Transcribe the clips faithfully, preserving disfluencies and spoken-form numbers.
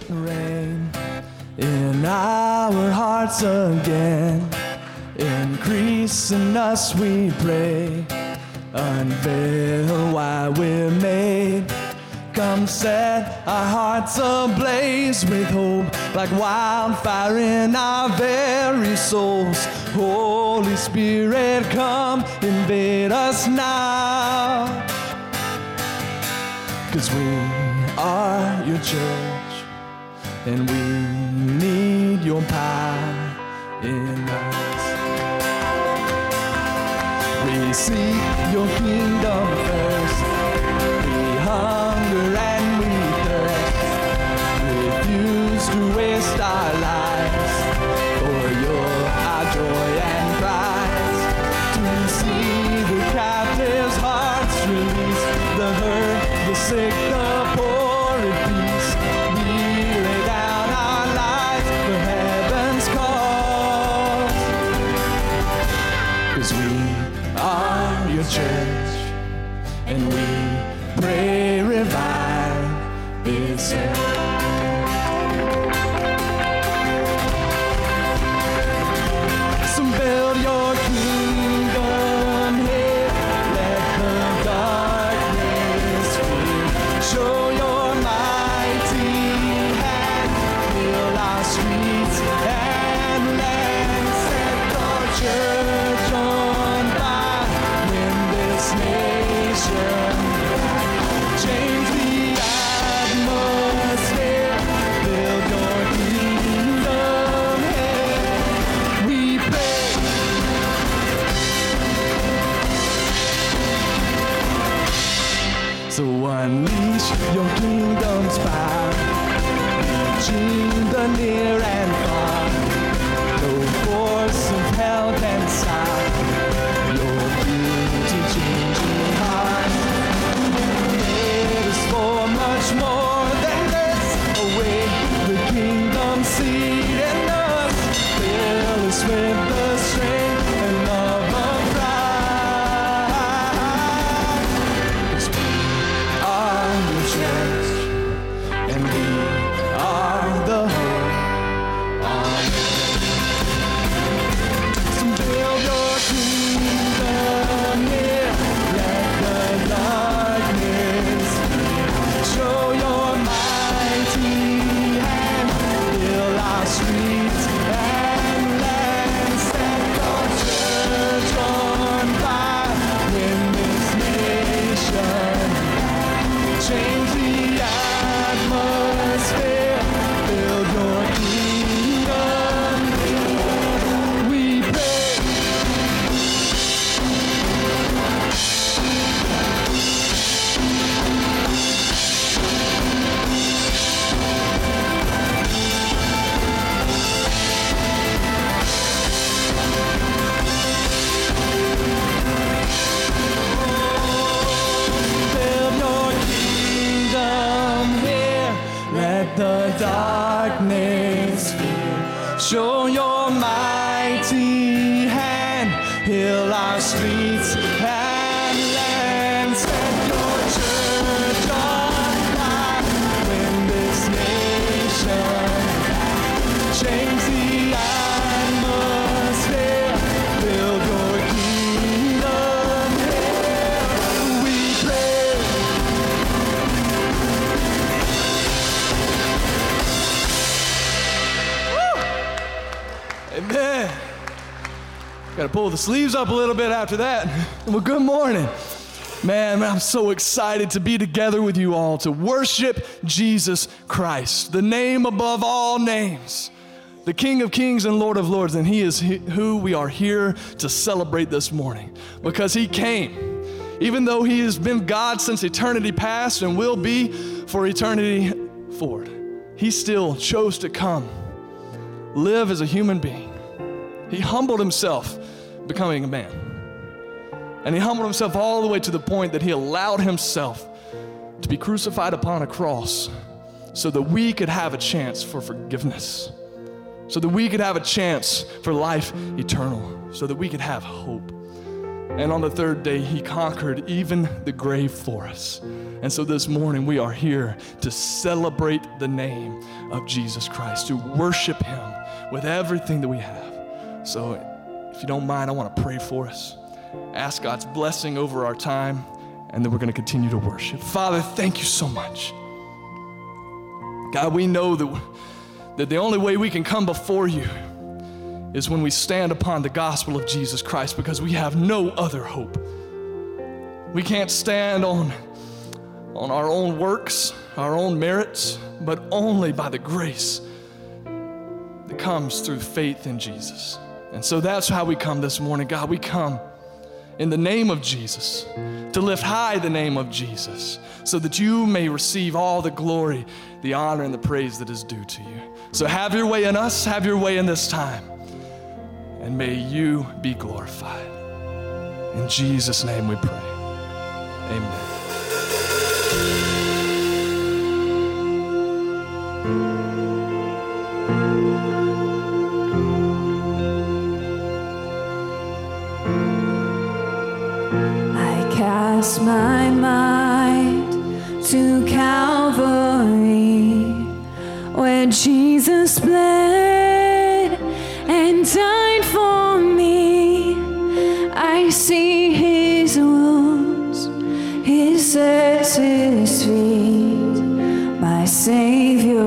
reign in our hearts again. Increase in us, we pray. Unveil why we're made. Come set our hearts ablaze with hope, like wildfire in our very souls. Holy Spirit, come invade us now. 'Cause we are your church, and we need your power in us. We seek your kingdom first. We hunger and we thirst. Refuse to waste our lives, for you're our joy and prize. To see the captives' hearts release, the hurt, the sick, the poor at peace. We lay down our lives for heaven's cause. 'Cause we are your church, and we pray revive this earth. So build your kingdom here, let the darkness flee. Show your mighty hand, fill our streets and lands. Set your church on fire, win this nation. Change the atmosphere, build your kingdom here. We pray. So unleash your kingdom's power, reaching the near and far. No force of hell can stop your beauty changing heart. For much more than this, awake the kingdom seed in us. Fill us with the strength and love of Christ. 'Cause we are your church, and we are the hope on earth. So build your kingdom here, let the darkness show your mighty hand, fill our streets and lands. Set your church on fire, win this nation. Change the atmosphere, build your kingdom here. We pray. Build your kingdom here, let the darkness fear. Show your mighty hand, heal our streets and lands. Set your church on fire, win this nation. Change the atmosphere, build your kingdom here. We pray. Amen. Got to pull the sleeves up a little bit after that. Well, good morning. Man, I'm so excited to be together with you all to worship Jesus Christ, the name above all names, the King of Kings and Lord of Lords, and he is who we are here to celebrate this morning because he came. Even though he has been God since eternity past and will be for eternity forward, he still chose to come, live as a human being. He humbled himself, becoming a man. And he humbled himself all the way to the point that he allowed himself to be crucified upon a cross so that we could have a chance for forgiveness, so that we could have a chance for life eternal, so that we could have hope. And on the third day, he conquered even the grave for us. And so this morning, we are here to celebrate the name of Jesus Christ, to worship him with everything that we have. So if you don't mind, I want to pray for us. Ask God's blessing over our time, and then we're going to continue to worship. Father, thank you so much. God, we know that, that the only way we can come before you is when we stand upon the gospel of Jesus Christ, because we have no other hope. We can't stand on, on our own works, our own merits, but only by the grace that comes through faith in Jesus. And so that's how we come this morning. God, we come in the name of Jesus, to lift high the name of Jesus, so that you may receive all the glory, the honor, and the praise that is due to you. So have your way in us, have your way in this time, and may you be glorified. In Jesus' name we pray. Amen. Cast my mind to Calvary, where Jesus bled and died for me. I see his wounds, his his feet, my Savior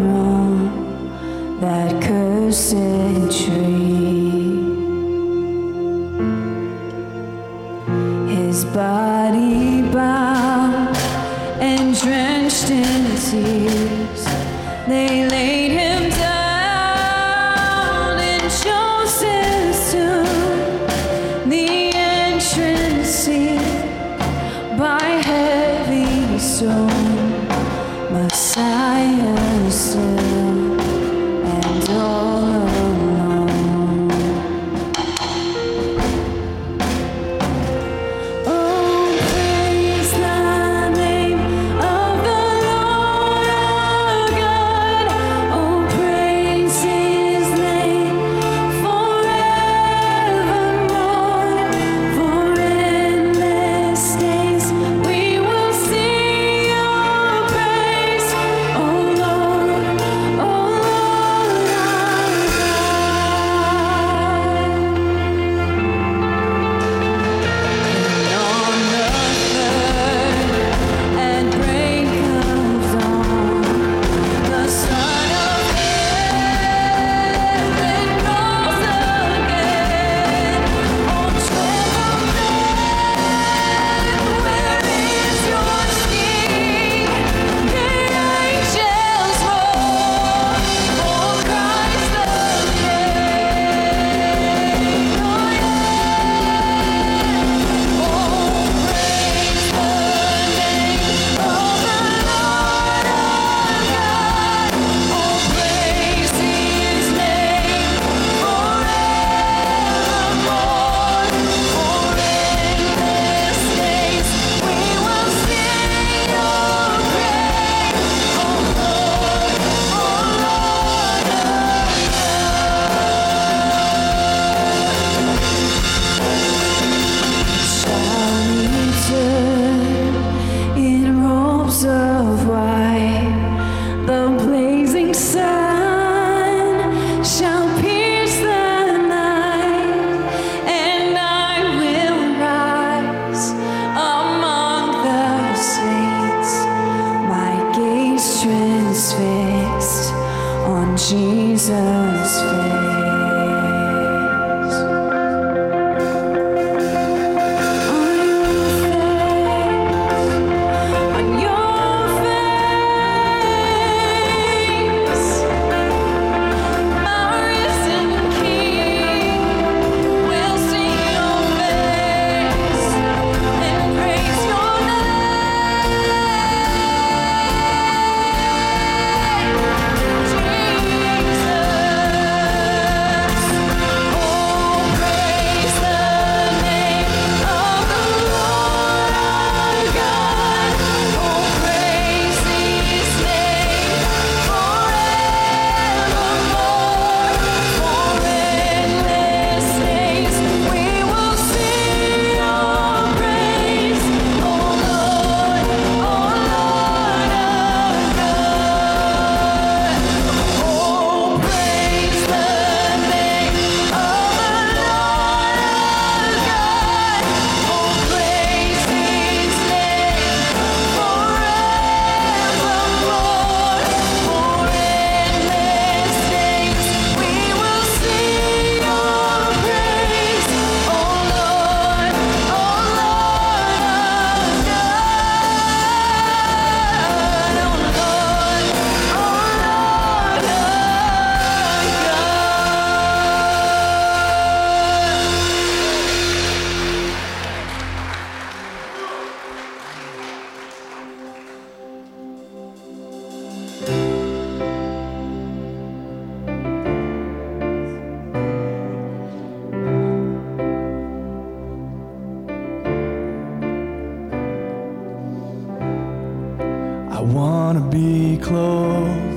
on that cursed tree. His body bound and drenched in tears, they laid him down in Joseph's tomb, the entrance sealed by heavy stone. Messiah still and all alone. Oh, praise the name of the Lord our God. Oh, praise his name forevermore. For endless days we will sing your praise. Oh Lord, oh Lord our God. On the third at break of dawn, the Son of Heaven rose again. Oh, troubled earth, where is your sting? The angels roar for Christ the King. Oh, oh, praise the name of the Lord our God. Oh, praise his name forevermore. For endless days we will sing your praise. Oh Lord, oh Lord shall return in robes of white. The blazing sun shall pierce the night, and I will rise among the saints, my gaze transfixed on Jesus' face. On your face, my risen King will see your face and praise your name, Jesus.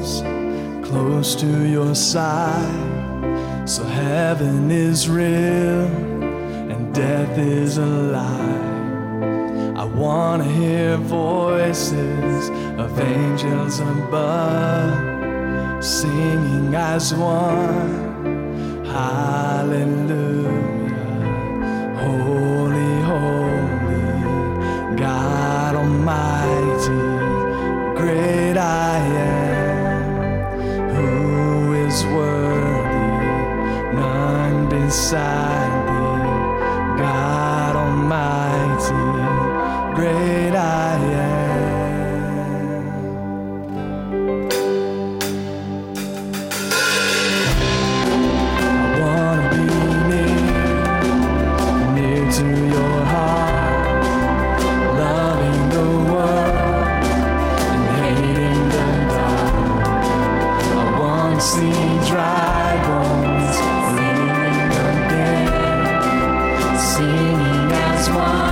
close, close to your side. So heaven is real and death is a lie. I want to hear voices of angels above, singing as one, hallelujah. Holy, holy, God Almighty, great I am, who is worthy, none beside thee, God Almighty, great I am. I wanna be near, near to your heart, loving the world and hating the dark. I wanna see dry bones living again, singing as one.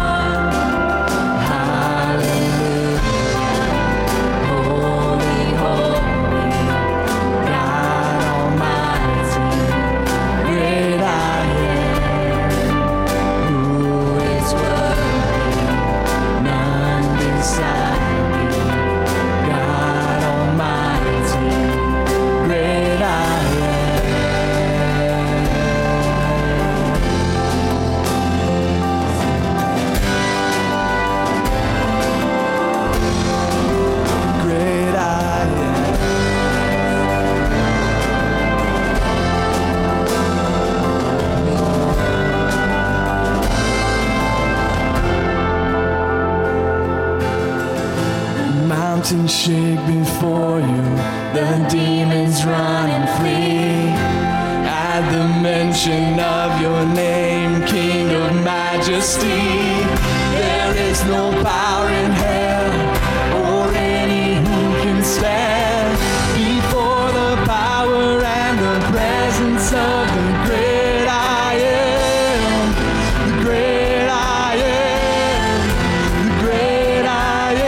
Mountains shake before you, the demons run and flee. At the mention of your name, King of majesty, there is no power in hell or any who can stand before the power and the presence of the great I am, the great I am, the great I am.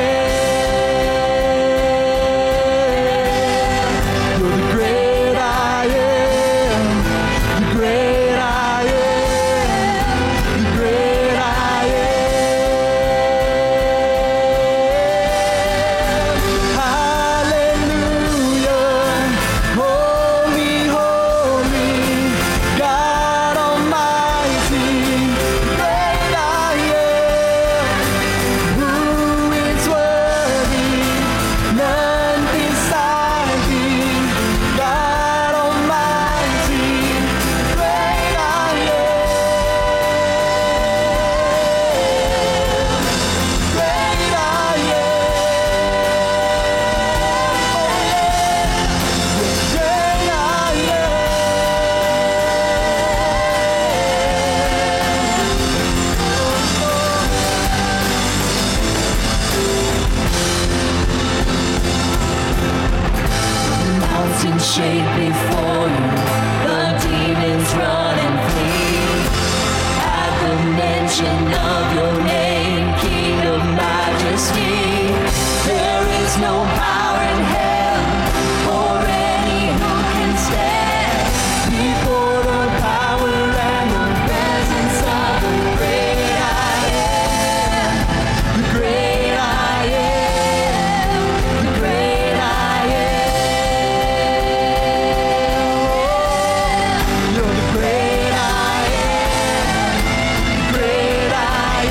Shake before you, the demons run and flee. At the mention of your name, King of majesty, there is no power in hell or any who can stand before the power and the presence of the great I am, the great I am, the great I am. You're the great I am, great I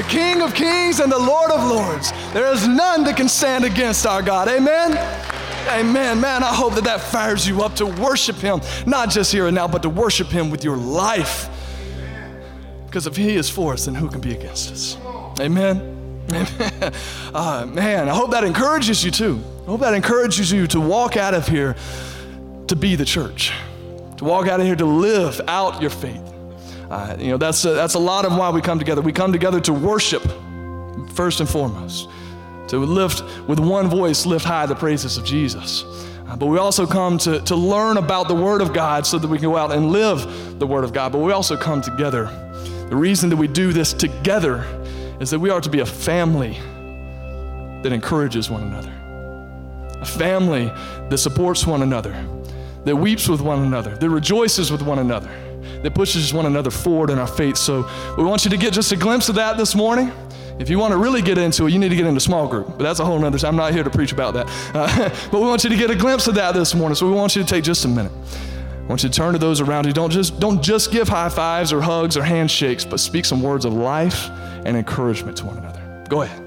King of kings and the Lord of lords. There is none that can stand against our God. Amen? Amen. Man, I hope that that fires you up to worship him, not just here and now, but to worship him with your life. Because if he is for us, then who can be against us? Amen? Amen. Uh, man, I hope that encourages you too. I hope that encourages you to walk out of here to be the church, to walk out of here to live out your faith. Uh, you know, that's a, that's a lot of why we come together. We come together to worship first and foremost, to lift with one voice, lift high the praises of Jesus. Uh, but we also come to, to learn about the Word of God so that we can go out and live the Word of God. But we also come together. The reason that we do this together is that we are to be a family that encourages one another, a family that supports one another, that weeps with one another, that rejoices with one another, that pushes one another forward in our faith. So we want you to get just a glimpse of that this morning. If you want to really get into it, you need to get into small group, but that's a whole nother, I'm not here to preach about that. Uh, but we want you to get a glimpse of that this morning, so we want you to take just a minute. I want you to turn to those around you. Don't just, don't just give high fives or hugs or handshakes, but speak some words of life and encouragement to one another. Go ahead.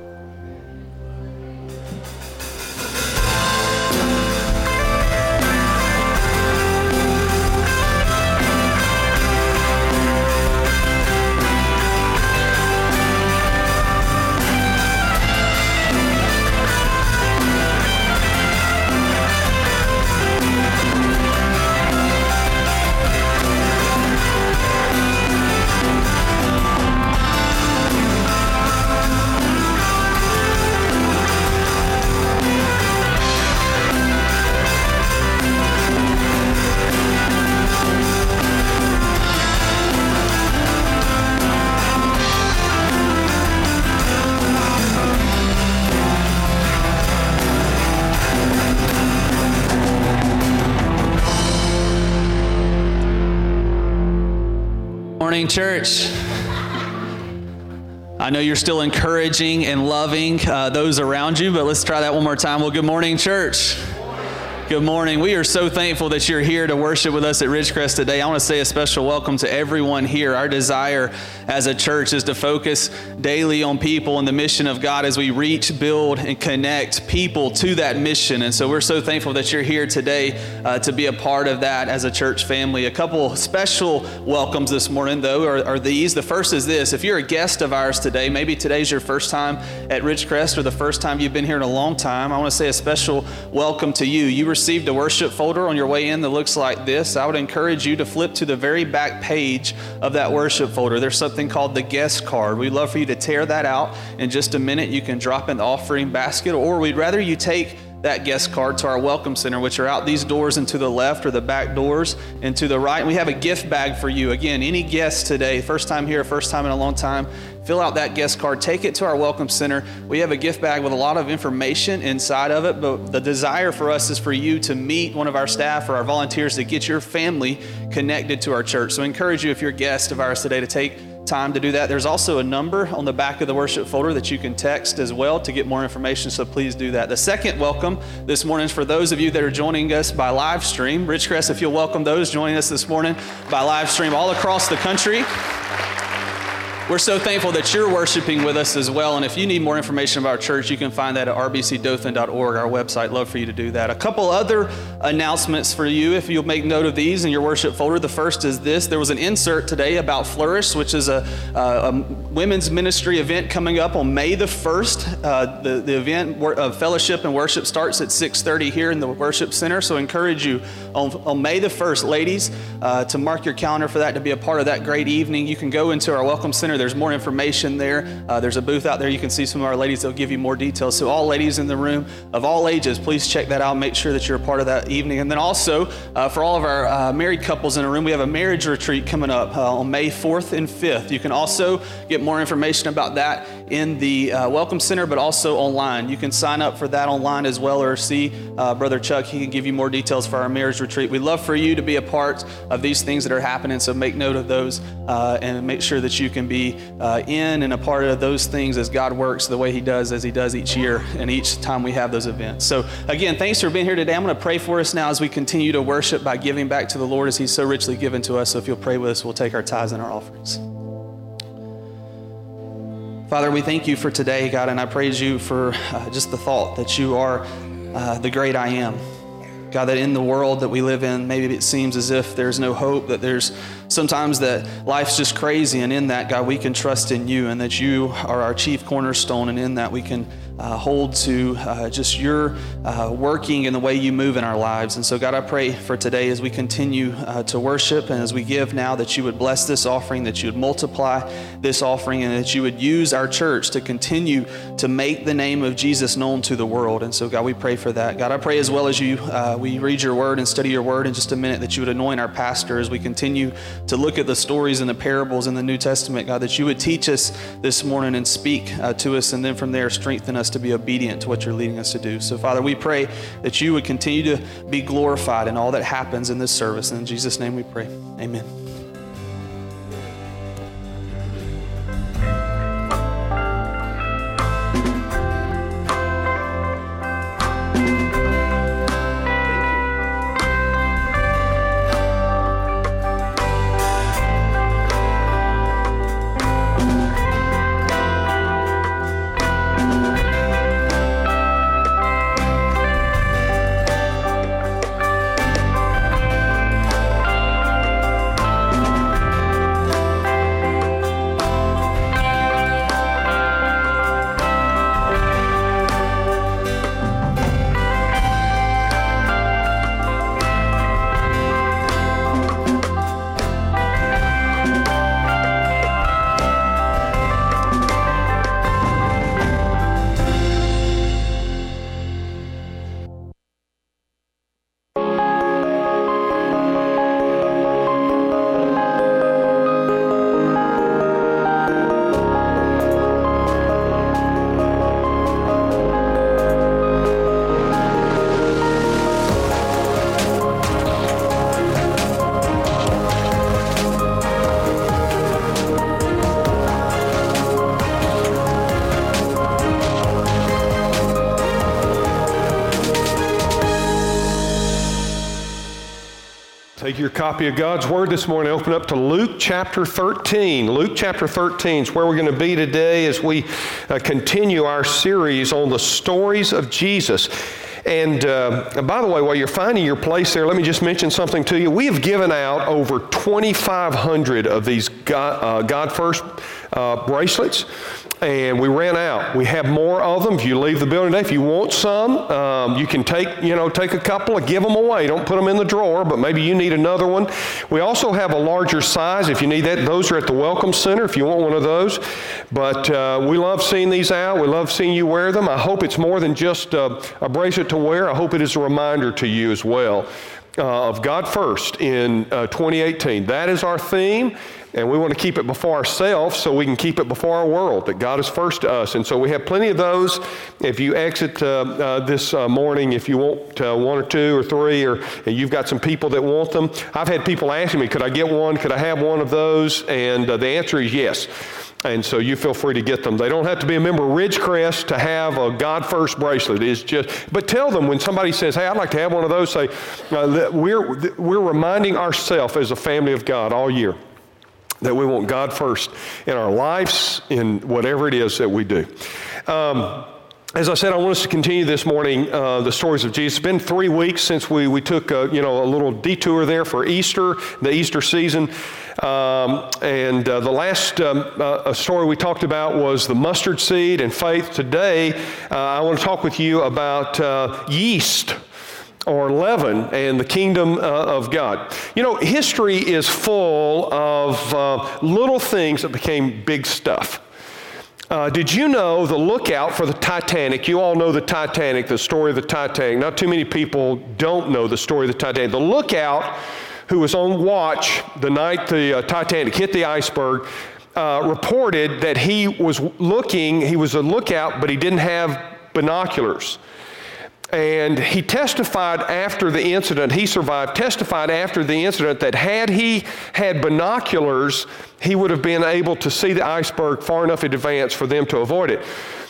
Morning, church. I know you're still encouraging and loving uh, those around you, but let's try that one more time. Well, good morning, church. Good morning. We are so thankful that you're here to worship with us at Ridgecrest today. I want to say a special welcome to everyone here. Our desire as a church is to focus daily on people and the mission of God as we reach, build, and connect people to that mission. And so we're so thankful that you're here today uh, to be a part of that as a church family. A couple special welcomes this morning, though, are, are these. The first is this. If you're a guest of ours today, maybe today's your first time at Ridgecrest or the first time you've been here in a long time, I want to say a special welcome to you. You received a worship folder on your way in that looks like this. I would encourage you to flip to the very back page of that worship folder. There's something called the guest card. We'd love for you to tear that out in just a minute. You can drop in the offering basket, or we'd rather you take that guest card to our welcome center, which are out these doors and to the left, or the back doors and to the right. And we have a gift bag for you. Again, any guest today, first time here, first time in a long time, fill out that guest card, take it to our welcome center. We have a gift bag with a lot of information inside of it, but the desire for us is for you to meet one of our staff or our volunteers to get your family connected to our church. So I encourage you, if you're a guest of ours today, to take time to do that. There's also a number on the back of the worship folder that you can text as well to get more information, so please do that. The second welcome this morning is for those of you that are joining us by live stream. Ridgecrest, if you'll welcome those joining us this morning by live stream all across the country. We're so thankful that you're worshiping with us as well. And if you need more information about our church, you can find that at r b c dothan dot org, our website. Love for you to do that. A couple other announcements for you, if you'll make note of these in your worship folder. The first is this. There was an insert today about Flourish, which is a, a, a women's ministry event coming up on May the first. Uh, the, the event of fellowship and worship starts at six thirty here in the worship center. So I encourage you on, on May the first, ladies, uh, to mark your calendar for that, to be a part of that great evening. You can go into our welcome center. There's more information there. Uh, there's a booth out there. You can see some of our ladies. They'll give you more details. So all ladies in the room of all ages, please check that out. Make sure that you're a part of that evening. And then also uh, for all of our uh, married couples in the room, we have a marriage retreat coming up uh, on May fourth and fifth. You can also get more information about that in the uh, Welcome Center, but also online. You can sign up for that online as well, or see uh, Brother Chuck. He can give you more details for our marriage retreat. We'd love for you to be a part of these things that are happening, so make note of those uh, and make sure that you can be uh, in and a part of those things as God works the way he does, as he does each year and each time we have those events. So again, thanks for being here today. I'm going to pray for us now as we continue to worship by giving back to the Lord as he's so richly given to us. So if you'll pray with us, we'll take our tithes and our offerings. Father, we thank you for today, God, and I praise you for uh, just the thought that you are uh, the great I am. God, that in the world that we live in, maybe it seems as if there's no hope, that there's sometimes that life's just crazy, and in that, God, we can trust in you, and that you are our chief cornerstone, and in that we can uh, hold to uh, just your uh, working and the way you move in our lives. And so, God, I pray for today as we continue uh, to worship and as we give now, that you would bless this offering, that you would multiply this offering, and that you would use our church to continue to make the name of Jesus known to the world. And so, God, we pray for that. God, I pray as well as you, uh, we read your word and study your word in just a minute, that you would anoint our pastor as we continue to look at the stories and the parables in the New Testament, God, that you would teach us this morning and speak uh, to us, and then from there strengthen us to be obedient to what you're leading us to do. So, Father, we pray that you would continue to be glorified in all that happens in this service. And in Jesus' name we pray. Amen. Take your copy of God's Word this morning, open up to Luke chapter thirteen. Luke chapter thirteen is where we're going to be today as we uh, continue our series on the stories of Jesus. And uh, by the way, while you're finding your place there, let me just mention something to you. We have given out over twenty-five hundred of these God, uh, God First uh, bracelets, and we ran out. We have more of them. If you leave the building today, if you want some, um, you can take, you know, take a couple and give them away. Don't put them in the drawer, but maybe you need another one. We also have a larger size. If you need that, those are at the Welcome Center if you want one of those. But uh, we love seeing these out. We love seeing you wear them. I hope it's more than just uh, a bracelet to wear. I hope it is a reminder to you as well uh, of God First in uh, twenty eighteen. That is our theme. And we want to keep it before ourselves so we can keep it before our world, that God is first to us. And so we have plenty of those. If you exit uh, uh, this uh, morning, if you want uh, one or two or three, or and you've got some people that want them. I've had people asking me, could I get one? Could I have one of those? And uh, the answer is yes. And so you feel free to get them. They don't have to be a member of Ridgecrest to have a God First bracelet. It's just, but tell them when somebody says, hey, I'd like to have one of those, say, uh, we're, we're reminding ourselves as a family of God all year that we want God first in our lives, in whatever it is that we do. Um, As I said, I want us to continue this morning uh, the stories of Jesus. It's been three weeks since we, we took a, you know, a little detour there for Easter, the Easter season. Um, and uh, the last um, uh, story we talked about was the mustard seed and faith. Today, uh, I want to talk with you about uh, yeast, or leaven, and the kingdom uh, of God. You know, history is full of uh, little things that became big stuff. Uh, did you know the lookout for the Titanic? You all know the Titanic, the story of the Titanic. Not too many people don't know the story of the Titanic. The lookout who was on watch the night the uh, Titanic hit the iceberg uh, reported that he was looking, he was a lookout, but he didn't have binoculars. And he testified after the incident, he survived, testified after the incident that had he had binoculars, he would have been able to see the iceberg far enough in advance for them to avoid it.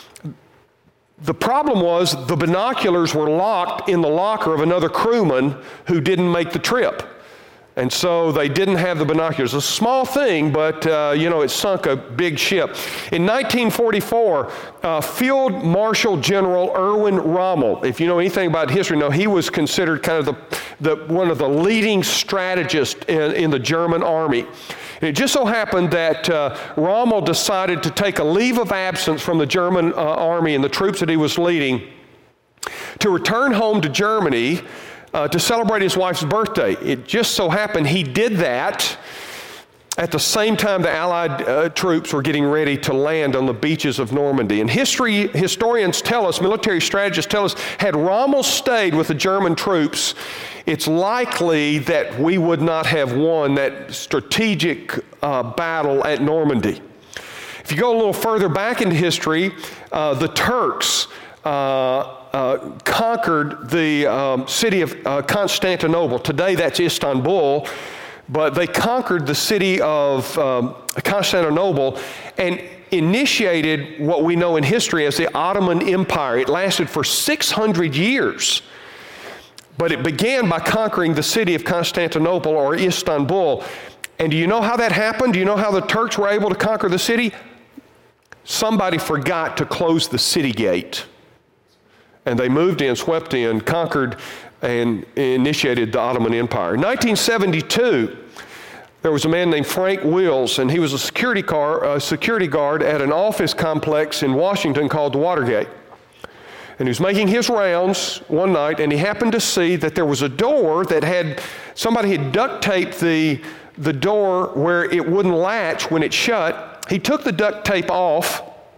The problem was the binoculars were locked in the locker of another crewman who didn't make the trip. And so they didn't have the binoculars. A small thing, but, uh, you know, it sunk a big ship. In nineteen forty-four, uh, Field Marshal General Erwin Rommel, if you know anything about history, know he was considered kind of the, the one of the leading strategists in, in the German army. And it just so happened that uh, Rommel decided to take a leave of absence from the German uh, army and the troops that he was leading to return home to Germany Uh, to celebrate his wife's birthday. It just so happened he did that at the same time the Allied uh, troops were getting ready to land on the beaches of Normandy. And history historians tell us, military strategists tell us, had Rommel stayed with the German troops, it's likely that we would not have won that strategic uh, battle at Normandy. If you go a little further back into history, uh, the Turks uh, Uh, conquered the um, city of uh, Constantinople. Today that's Istanbul, but they conquered the city of um, Constantinople and initiated what we know in history as the Ottoman Empire. It lasted for six hundred years, but it began by conquering the city of Constantinople or Istanbul. And do you know how that happened? Do you know how the Turks were able to conquer the city? Somebody forgot to close the city gate. And they moved in, swept in, conquered, and initiated the Ottoman Empire. In nineteen seventy-two, there was a man named Frank Wills, and he was a security, car, a security guard at an office complex in Washington called the Watergate. And he was making his rounds one night, and he happened to see that there was a door that had, somebody had duct taped the, the door where it wouldn't latch when it shut. He took the duct tape off,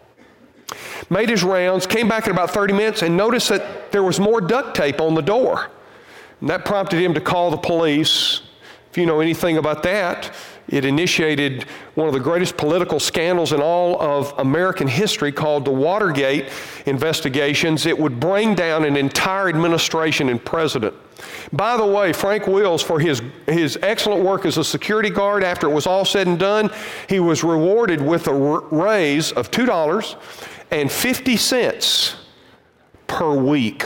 made his rounds, came back in about thirty minutes and noticed that there was more duct tape on the door. And that prompted him to call the police. If you know anything about that, it initiated one of the greatest political scandals in all of American history called the Watergate investigations. It would bring down an entire administration and president. By the way, Frank Wills, for his, his excellent work as a security guard, after it was all said and done, he was rewarded with a raise of two dollars and fifty cents per week.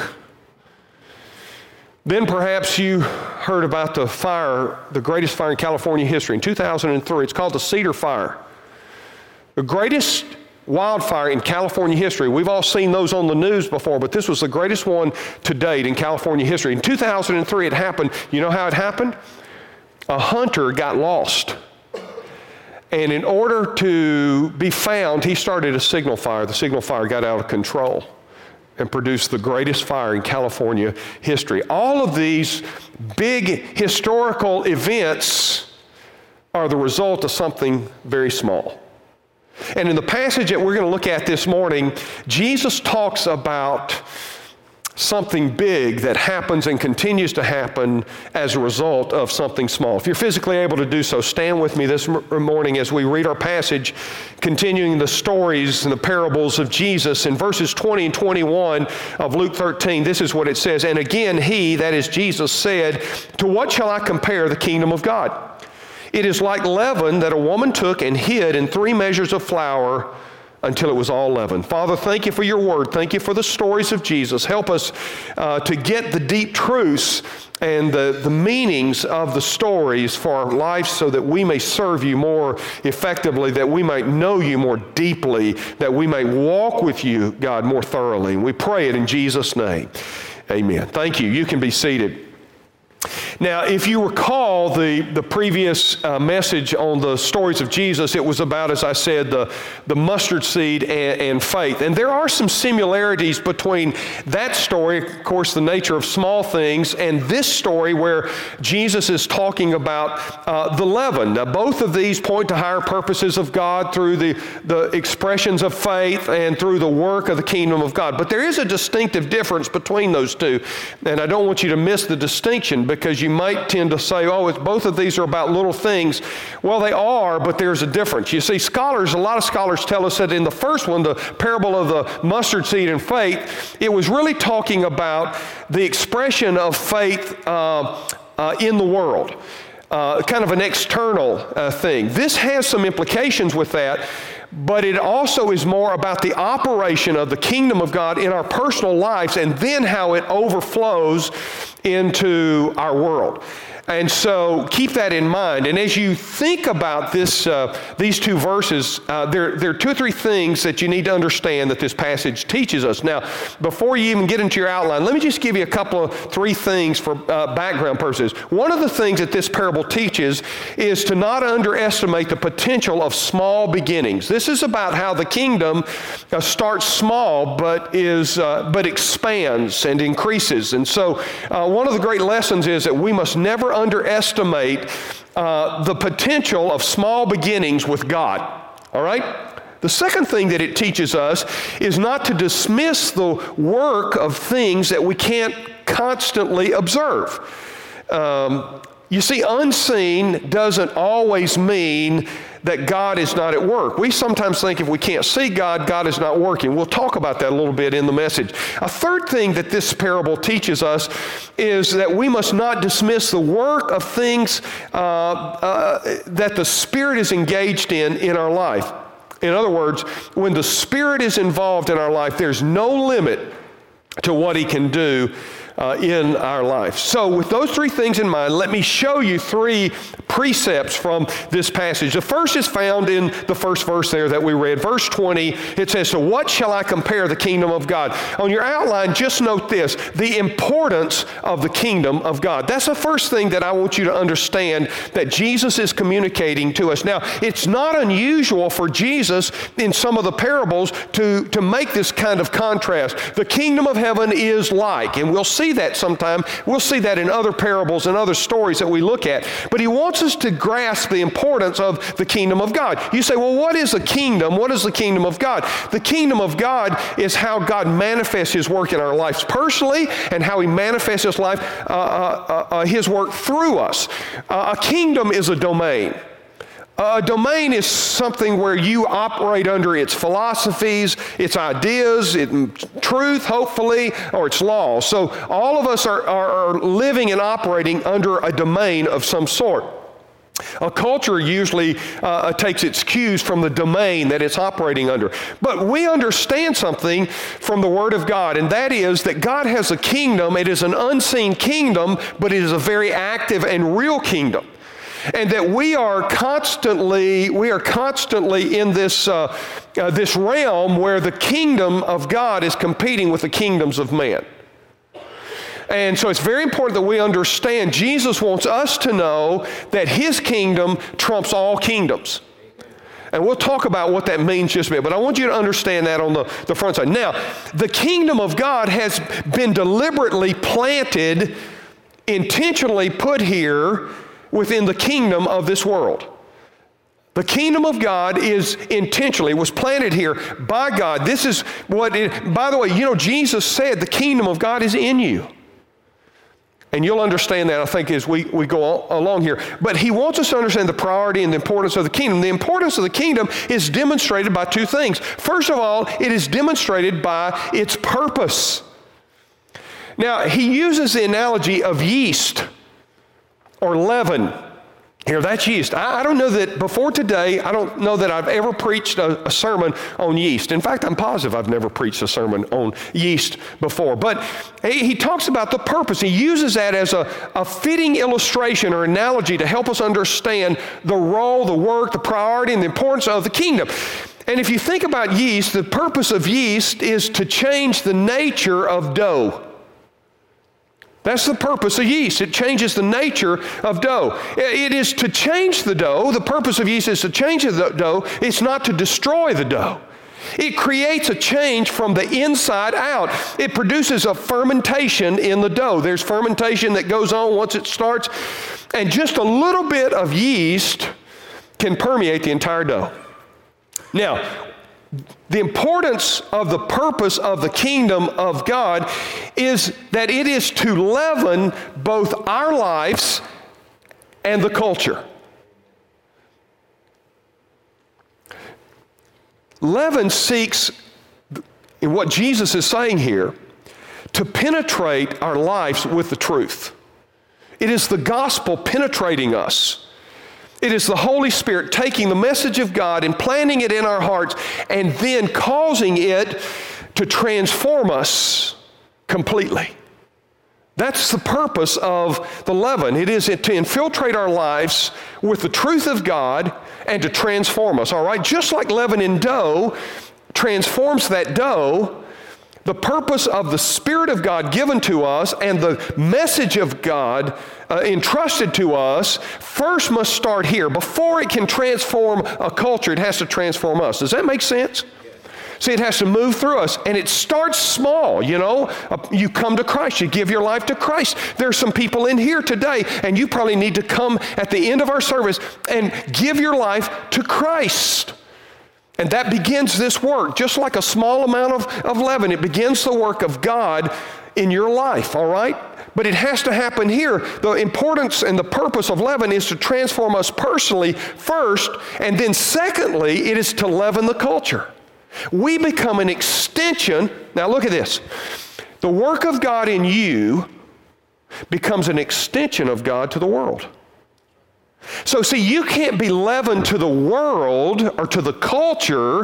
Then perhaps you heard about the fire, the greatest fire in California history in two thousand three. It's called the Cedar Fire. The greatest wildfire in California history. We've all seen those on the news before, but this was the greatest one to date in California history. In two thousand three it happened. You know how it happened? A hunter got lost. And in order to be found, he started a signal fire. The signal fire got out of control and produced the greatest fire in California history. All of these big historical events are the result of something very small. And in the passage that we're going to look at this morning, Jesus talks about something big that happens and continues to happen as a result of something small. If you're physically able to do so, stand with me this morning as we read our passage, continuing the stories and the parables of Jesus. In verses twenty and twenty-one of Luke thirteen, this is what it says, "And again he," that is Jesus, "said, 'To what shall I compare the kingdom of God? It is like leaven that a woman took and hid in three measures of flour until it was all leavened.'" Father, thank you for your word. Thank you for the stories of Jesus. Help us uh, to get the deep truths and the, the meanings of the stories for our lives so that we may serve you more effectively, that we might know you more deeply, that we may walk with you, God, more thoroughly. And we pray it in Jesus' name. Amen. Thank you. You can be seated. Now, if you recall the, the previous uh, message on the stories of Jesus, it was about, as I said, the, the mustard seed and, and faith. And there are some similarities between that story, of course, the nature of small things, and this story where Jesus is talking about uh, the leaven. Now, both of these point to higher purposes of God through the, the expressions of faith and through the work of the kingdom of God. But there is a distinctive difference between those two, and I don't want you to miss the distinction, because you might tend to say, oh, it's, both of these are about little things. Well, they are, but there's a difference. You see, scholars, a lot of scholars tell us that in the first one, the parable of the mustard seed and faith, it was really talking about the expression of faith uh, uh, in the world, uh, kind of an external uh, thing. This has some implications with that, but it also is more about the operation of the kingdom of God in our personal lives and then how it overflows into our world. And so keep that in mind. And as you think about this, uh, these two verses, uh, there, there are two or three things that you need to understand that this passage teaches us. Now, before you even get into your outline, let me just give you a couple of three things for uh, background purposes. One of the things that this parable teaches is to not underestimate the potential of small beginnings. This is about how the kingdom uh, starts small, but is uh, but expands and increases. And so, uh, one of the great lessons is that we must never underestimate uh, the potential of small beginnings with God. All right? The second thing that it teaches us is not to dismiss the work of things that we can't constantly observe. Um, you see, unseen doesn't always mean that God is not at work. We sometimes think if we can't see God, God is not working. We'll talk about that a little bit in the message. A third thing that this parable teaches us is that we must not dismiss the work of things uh, uh, that the Spirit is engaged in in our life. In other words, when the Spirit is involved in our life, there's no limit to what He can do Uh, in our life. So with those three things in mind, let me show you three precepts from this passage. The first is found in the first verse there that we read. Verse twenty, it says, "So what shall I compare the kingdom of God?" On your outline, just note this, the importance of the kingdom of God. That's the first thing that I want you to understand that Jesus is communicating to us. Now, it's not unusual for Jesus in some of the parables to, to make this kind of contrast. The kingdom of heaven is like, and we'll see that sometime. We'll see that in other parables and other stories that we look at. But he wants us to grasp the importance of the kingdom of God. You say, well, what is the kingdom? What is the kingdom of God? The kingdom of God is how God manifests His work in our lives personally and how He manifests His life, uh, uh, uh, His work through us. Uh, a kingdom is a domain. A domain is something where you operate under its philosophies, its ideas, its truth, hopefully, or its laws. So all of us are, are, are living and operating under a domain of some sort. A culture usually uh, takes its cues from the domain that it's operating under. But we understand something from the Word of God, and that is that God has a kingdom. It is an unseen kingdom, but it is a very active and real kingdom. And that we are constantly, we are constantly in this, uh, uh, this realm where the kingdom of God is competing with the kingdoms of man. And so it's very important that we understand Jesus wants us to know that His kingdom trumps all kingdoms. And we'll talk about what that means just a bit, but I want you to understand that on the, the front side. Now, the kingdom of God has been deliberately planted, intentionally put here within the kingdom of this world. The kingdom of God is intentionally, was planted here by God. This is what it, by the way, you know, Jesus said the kingdom of God is in you. And you'll understand that, I think, as we, we go along here. But He wants us to understand the priority and the importance of the kingdom. The importance of the kingdom is demonstrated by two things. First of all, it is demonstrated by its purpose. Now, He uses the analogy of yeast or leaven. Here, that's yeast. I, I don't know that before today, I don't know that I've ever preached a, a sermon on yeast. In fact, I'm positive I've never preached a sermon on yeast before. But he, he talks about the purpose. He uses that as a, a fitting illustration or analogy to help us understand the role, the work, the priority, and the importance of the kingdom. And if you think about yeast, the purpose of yeast is to change the nature of dough. That's the purpose of yeast. It changes the nature of dough. It is to change the dough. The purpose of yeast is to change the dough. It's not to destroy the dough. It creates a change from the inside out. It produces a fermentation in the dough. There's fermentation that goes on once it starts, and just a little bit of yeast can permeate the entire dough. Now, the importance of the purpose of the kingdom of God is that it is to leaven both our lives and the culture. Leaven seeks, in what Jesus is saying here, to penetrate our lives with the truth. It is the gospel penetrating us. It is the Holy Spirit taking the message of God and planting it in our hearts and then causing it to transform us completely. That's the purpose of the leaven. It is to infiltrate our lives with the truth of God and to transform us, all right? Just like leaven in dough transforms that dough, the purpose of the Spirit of God given to us and the message of God uh, entrusted to us first must start here. Before it can transform a culture, it has to transform us. Does that make sense? See, it has to move through us, and it starts small, you know. Uh, you come to Christ, you give your life to Christ. There's some people in here today, and you probably need to come at the end of our service and give your life to Christ. And that begins this work, just like a small amount of, of leaven. It begins the work of God in your life, all right? But it has to happen here. The importance and the purpose of leaven is to transform us personally first, and then secondly, it is to leaven the culture. We become an extension. Now look at this. The work of God in you becomes an extension of God to the world. So see, you can't be leaven to the world or to the culture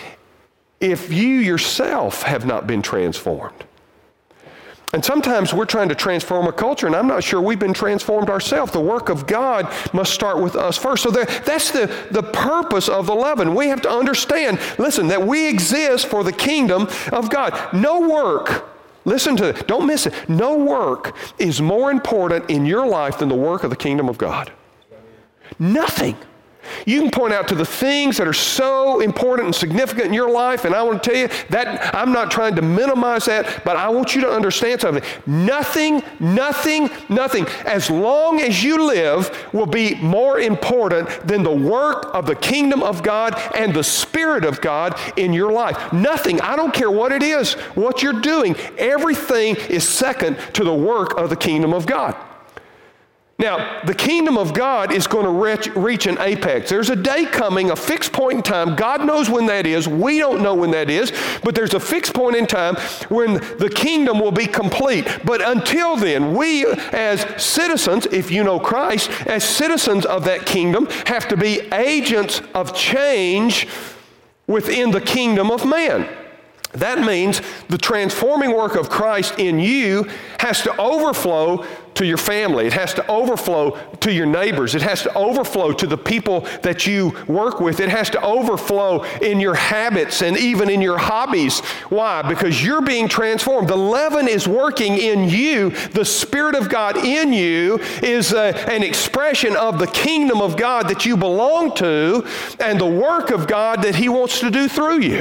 if you yourself have not been transformed. And sometimes we're trying to transform a culture, and I'm not sure we've been transformed ourselves. The work of God must start with us first. So there, that's the, the purpose of the leaven. We have to understand, listen, that we exist for the kingdom of God. No work, listen to it, don't miss it. No work is more important in your life than the work of the kingdom of God. Nothing. You can point out to the things that are so important and significant in your life, and I want to tell you that I'm not trying to minimize that, but I want you to understand something. Nothing, nothing, nothing, as long as you live, will be more important than the work of the kingdom of God and the Spirit of God in your life. Nothing. I don't care what it is, what you're doing. Everything is second to the work of the kingdom of God. Now, the kingdom of God is going to reach, reach an apex. There's a day coming, a fixed point in time. God knows when that is. We don't know when that is. But there's a fixed point in time when the kingdom will be complete. But until then, we as citizens, if you know Christ, as citizens of that kingdom, have to be agents of change within the kingdom of man. That means the transforming work of Christ in you has to overflow to your family. It has to overflow to your neighbors. It has to overflow to the people that you work with. It has to overflow in your habits and even in your hobbies. Why? Because you're being transformed. The leaven is working in you. The Spirit of God in you is a, an expression of the kingdom of God that you belong to and the work of God that He wants to do through you.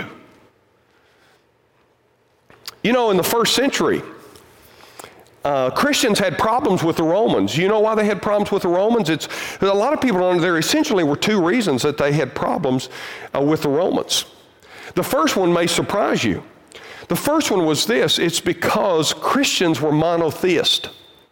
You know, in the first century, uh, Christians had problems with the Romans. You know why they had problems with the Romans? It's a lot of people don't know. There essentially were two reasons that they had problems uh, with the Romans. The first one may surprise you. The first one was this: it's because Christians were monotheist.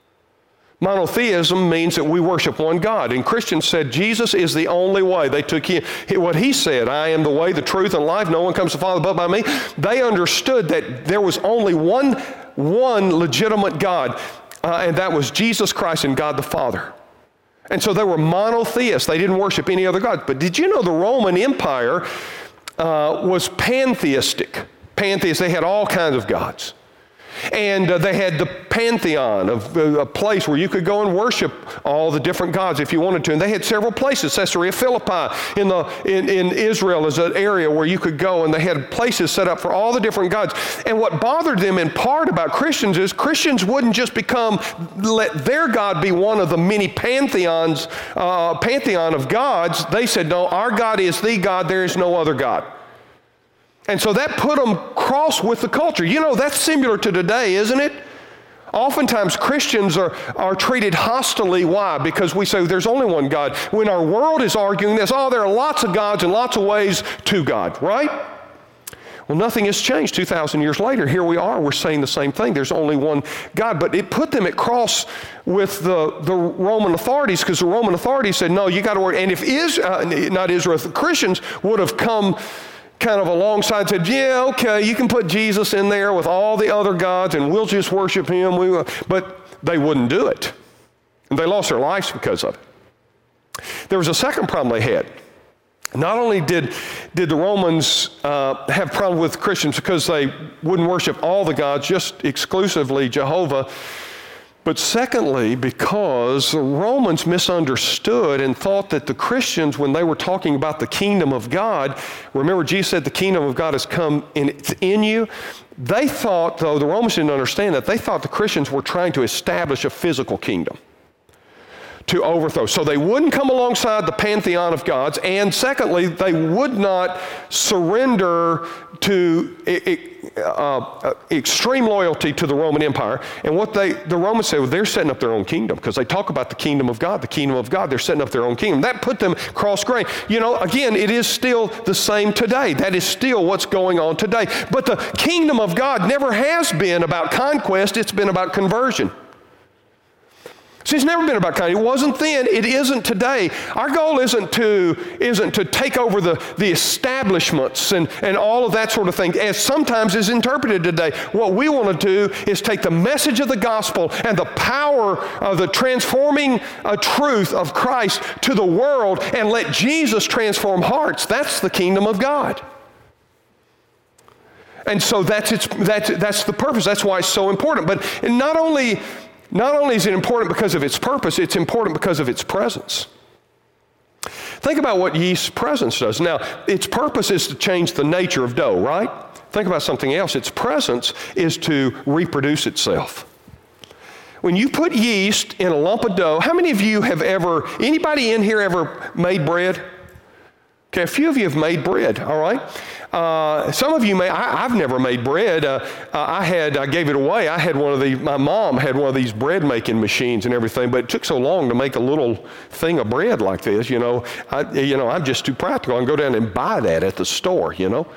Monotheism means that we worship one God. And Christians said Jesus is the only way. They took him, what He said, I am the way, the truth, and life. No one comes to the Father but by me. They understood that there was only one, one legitimate God, uh, and that was Jesus Christ and God the Father. And so they were monotheists. They didn't worship any other God. But did you know the Roman Empire uh, was pantheistic? Pantheists, they had all kinds of gods. And uh, they had the Pantheon, of uh, a place where you could go and worship all the different gods if you wanted to. And they had several places. Caesarea Philippi in, the, in, in Israel is an area where you could go, and they had places set up for all the different gods. And what bothered them in part about Christians is Christians wouldn't just become, let their God be one of the many pantheons, uh, pantheon of gods. They said, no, our God is the God, there is no other God. And so that put them cross with the culture. You know, that's similar to today, isn't it? Oftentimes Christians are, are treated hostilely. Why? Because we say there's only one God. When our world is arguing this, oh, there are lots of gods and lots of ways to God, right? Well, nothing has changed two thousand years later. Here we are, we're saying the same thing. There's only one God. But it put them at cross with the, the Roman authorities, because the Roman authorities said, no, you got to work. And if is uh, not Israel, if the Christians would have come kind of alongside and said, yeah, okay, you can put Jesus in there with all the other gods and we'll just worship Him. We will. But they wouldn't do it. And they lost their lives because of it. There was a second problem they had. Not only did, did the Romans uh, have problems with Christians because they wouldn't worship all the gods, just exclusively Jehovah, But secondly, because the Romans misunderstood and thought that the Christians, when they were talking about the kingdom of God, remember Jesus said the kingdom of God has come in, it's in you. They thought, though the Romans didn't understand that, they thought the Christians were trying to establish a physical kingdom to overthrow. So they wouldn't come alongside the pantheon of gods, and secondly, they would not surrender to uh, extreme loyalty to the Roman Empire. And what they, the Romans said, well, they're setting up their own kingdom, because they talk about the kingdom of God, the kingdom of God, they're setting up their own kingdom. That put them cross-grain. You know, again, it is still the same today. That is still what's going on today. But the kingdom of God never has been about conquest, it's been about conversion. See, it's never been about conquest. It wasn't then, it isn't today. Our goal isn't to, isn't to take over the, the establishments and, and all of that sort of thing, as sometimes is interpreted today. What we want to do is take the message of the gospel and the power of the transforming uh, truth of Christ to the world and let Jesus transform hearts. That's the kingdom of God. And so that's, its, that's, that's the purpose. That's why it's so important. But not only... Not only is it important because of its purpose, it's important because of its presence. Think about what yeast's presence does. Now, its purpose is to change the nature of dough, right? Think about something else. Its presence is to reproduce itself. When you put yeast in a lump of dough, how many of you have ever, anybody in here ever made bread? Okay, a few of you have made bread, all right? Uh, some of you may, I, I've never made bread. Uh, I had, I gave it away. I had one of the, my mom had one of these bread making machines and everything, but it took so long to make a little thing of bread like this, you know. I, you know, I'm just too practical. I can go down and buy that at the store, you know.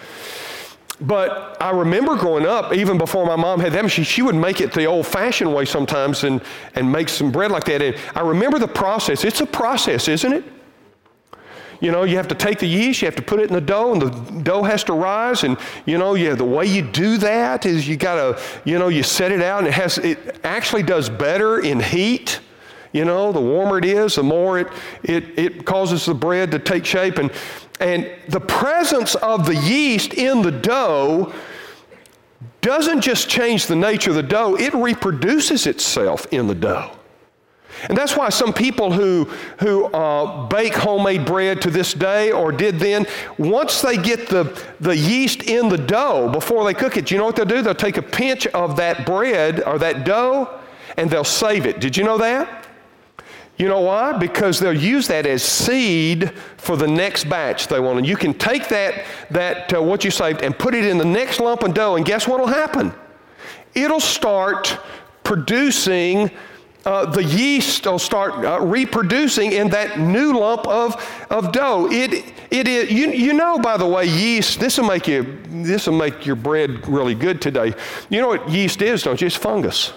But I remember growing up, even before my mom had that machine, she would make it the old-fashioned way sometimes and, and make some bread like that. And I remember the process. It's a process, isn't it? You know, you have to take the yeast, you have to put it in the dough, and the dough has to rise. And, you know, you, the way you do that is you got to, you know, you set it out, and it has, it actually does better in heat. You know, the warmer it is, the more it, it, it causes the bread to take shape. And, and the presence of the yeast in the dough doesn't just change the nature of the dough, it reproduces itself in the dough. And that's why some people who, who uh, bake homemade bread to this day or did then, once they get the, the yeast in the dough before they cook it, you know what they'll do? They'll take a pinch of that bread or that dough and they'll save it. Did you know that? You know why? Because they'll use that as seed for the next batch they want. And you can take that, that uh, what you saved and put it in the next lump of dough, and guess what will happen? It'll start producing Uh, the yeast will start uh, reproducing in that new lump of, of dough. It, it is, you, you know, by the way, yeast, this will make you, this will make your bread really good today. You know what yeast is, don't you? It's fungus.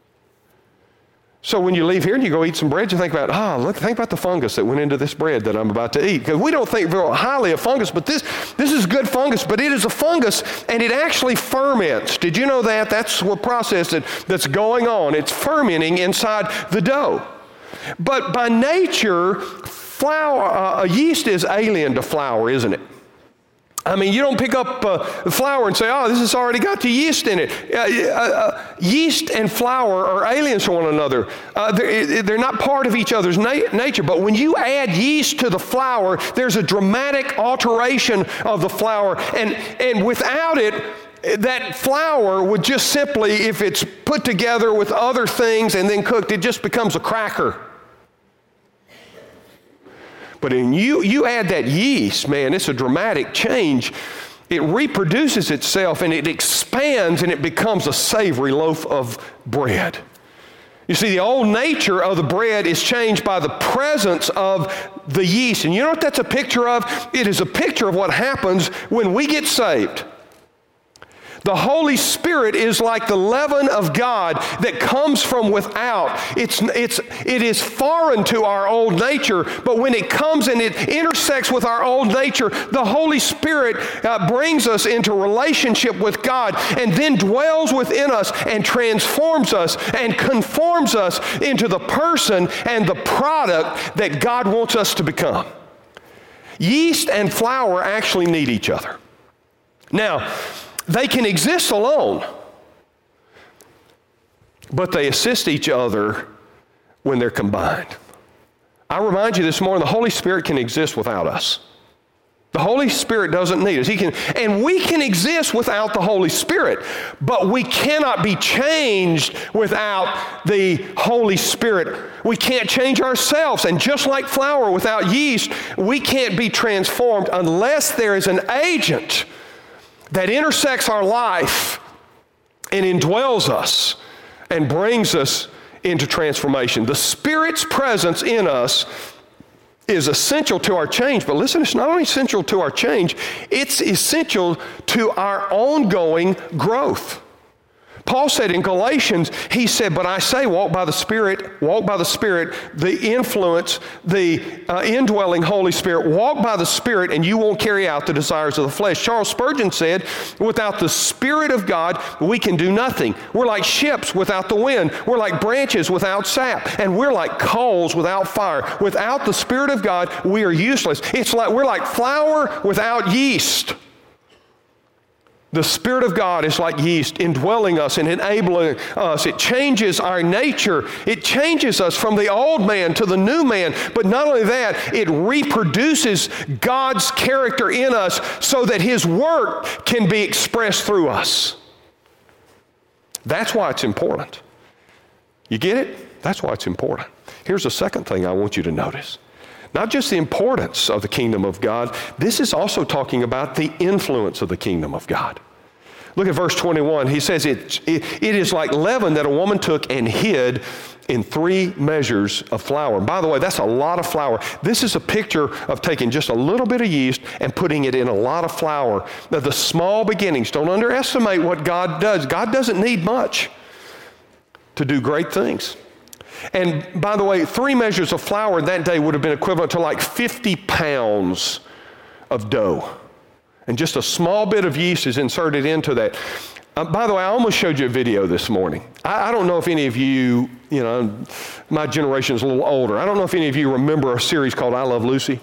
So when you leave here and you go eat some bread, you think about, ah, oh, look, think about the fungus that went into this bread that I'm about to eat. Because we don't think very highly of fungus, but this, this is good fungus, but it is a fungus, and it actually ferments. Did you know that? That's what process that, that's going on. It's fermenting inside the dough. But by nature, flour, uh, yeast is alien to flour, isn't it? I mean, you don't pick up uh, the flour and say, oh, this has already got the yeast in it. Uh, uh, uh, yeast and flour are aliens to one another. Uh, they're, they're not part of each other's na- nature. But when you add yeast to the flour, there's a dramatic alteration of the flour. And, and without it, that flour would just simply, if it's put together with other things and then cooked, it just becomes a cracker. But when you, you add that yeast, man, it's a dramatic change. It reproduces itself and it expands and it becomes a savory loaf of bread. You see, the old nature of the bread is changed by the presence of the yeast. And you know what that's a picture of? It is a picture of what happens when we get saved. The Holy Spirit is like the leaven of God that comes from without. It's, it's, it is foreign to our old nature, but when it comes and it intersects with our old nature, the Holy Spirit uh, brings us into relationship with God and then dwells within us and transforms us and conforms us into the person and the product that God wants us to become. Yeast and flour actually need each other. Now, they can exist alone, but they assist each other when they're combined. I remind you this morning, the Holy Spirit can exist without us. The Holy Spirit doesn't need us. He can, and we can exist without the Holy Spirit, but we cannot be changed without the Holy Spirit. We can't change ourselves. And just like flour without yeast, we can't be transformed unless there is an agent that intersects our life and indwells us and brings us into transformation. The Spirit's presence in us is essential to our change. But listen, it's not only essential to our change, it's essential to our ongoing growth. Paul said in Galatians, he said, but I say walk by the Spirit, walk by the Spirit, the influence, the uh, indwelling Holy Spirit, walk by the Spirit and you won't carry out the desires of the flesh. Charles Spurgeon said, without the Spirit of God, we can do nothing. We're like ships without the wind. We're like branches without sap. And we're like coals without fire. Without the Spirit of God, we are useless. It's like we're like flour without yeast. The Spirit of God is like yeast, indwelling us and enabling us. It changes our nature. It changes us from the old man to the new man. But not only that, it reproduces God's character in us so that His work can be expressed through us. That's why it's important. You get it? That's why it's important. Here's the second thing I want you to notice. Not just the importance of the kingdom of God, this is also talking about the influence of the kingdom of God. Look at verse twenty-one. He says, it, it, it is like leaven that a woman took and hid in three measures of flour. By the way, that's a lot of flour. This is a picture of taking just a little bit of yeast and putting it in a lot of flour. Now, the small beginnings, don't underestimate what God does. God doesn't need much to do great things. And by the way, three measures of flour that day would have been equivalent to like fifty pounds of dough. And just a small bit of yeast is inserted into that. Uh, by the way, I almost showed you a video this morning. I, I don't know if any of you, you know, my generation's a little older. I don't know if any of you remember a series called I Love Lucy.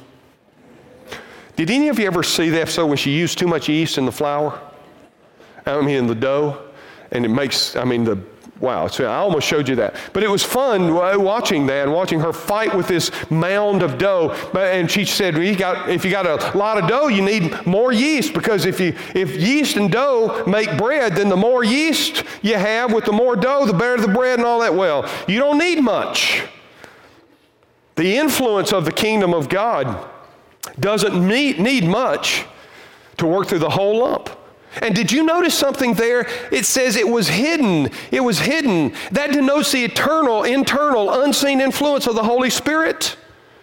Did any of you ever see the episode when she used too much yeast in the flour? I mean, in the dough? And it makes, I mean, the Wow, so I almost showed you that. But it was fun watching that and watching her fight with this mound of dough. And she said, well, you got, if you got a lot of dough, you need more yeast, because if you if yeast and dough make bread, then the more yeast you have with the more dough, the better the bread and all that. Well, you don't need much. The influence of the kingdom of God doesn't need, need much to work through the whole lump. And did you notice something there? It says it was hidden. It was hidden. That denotes the eternal, internal, unseen influence of the Holy Spirit.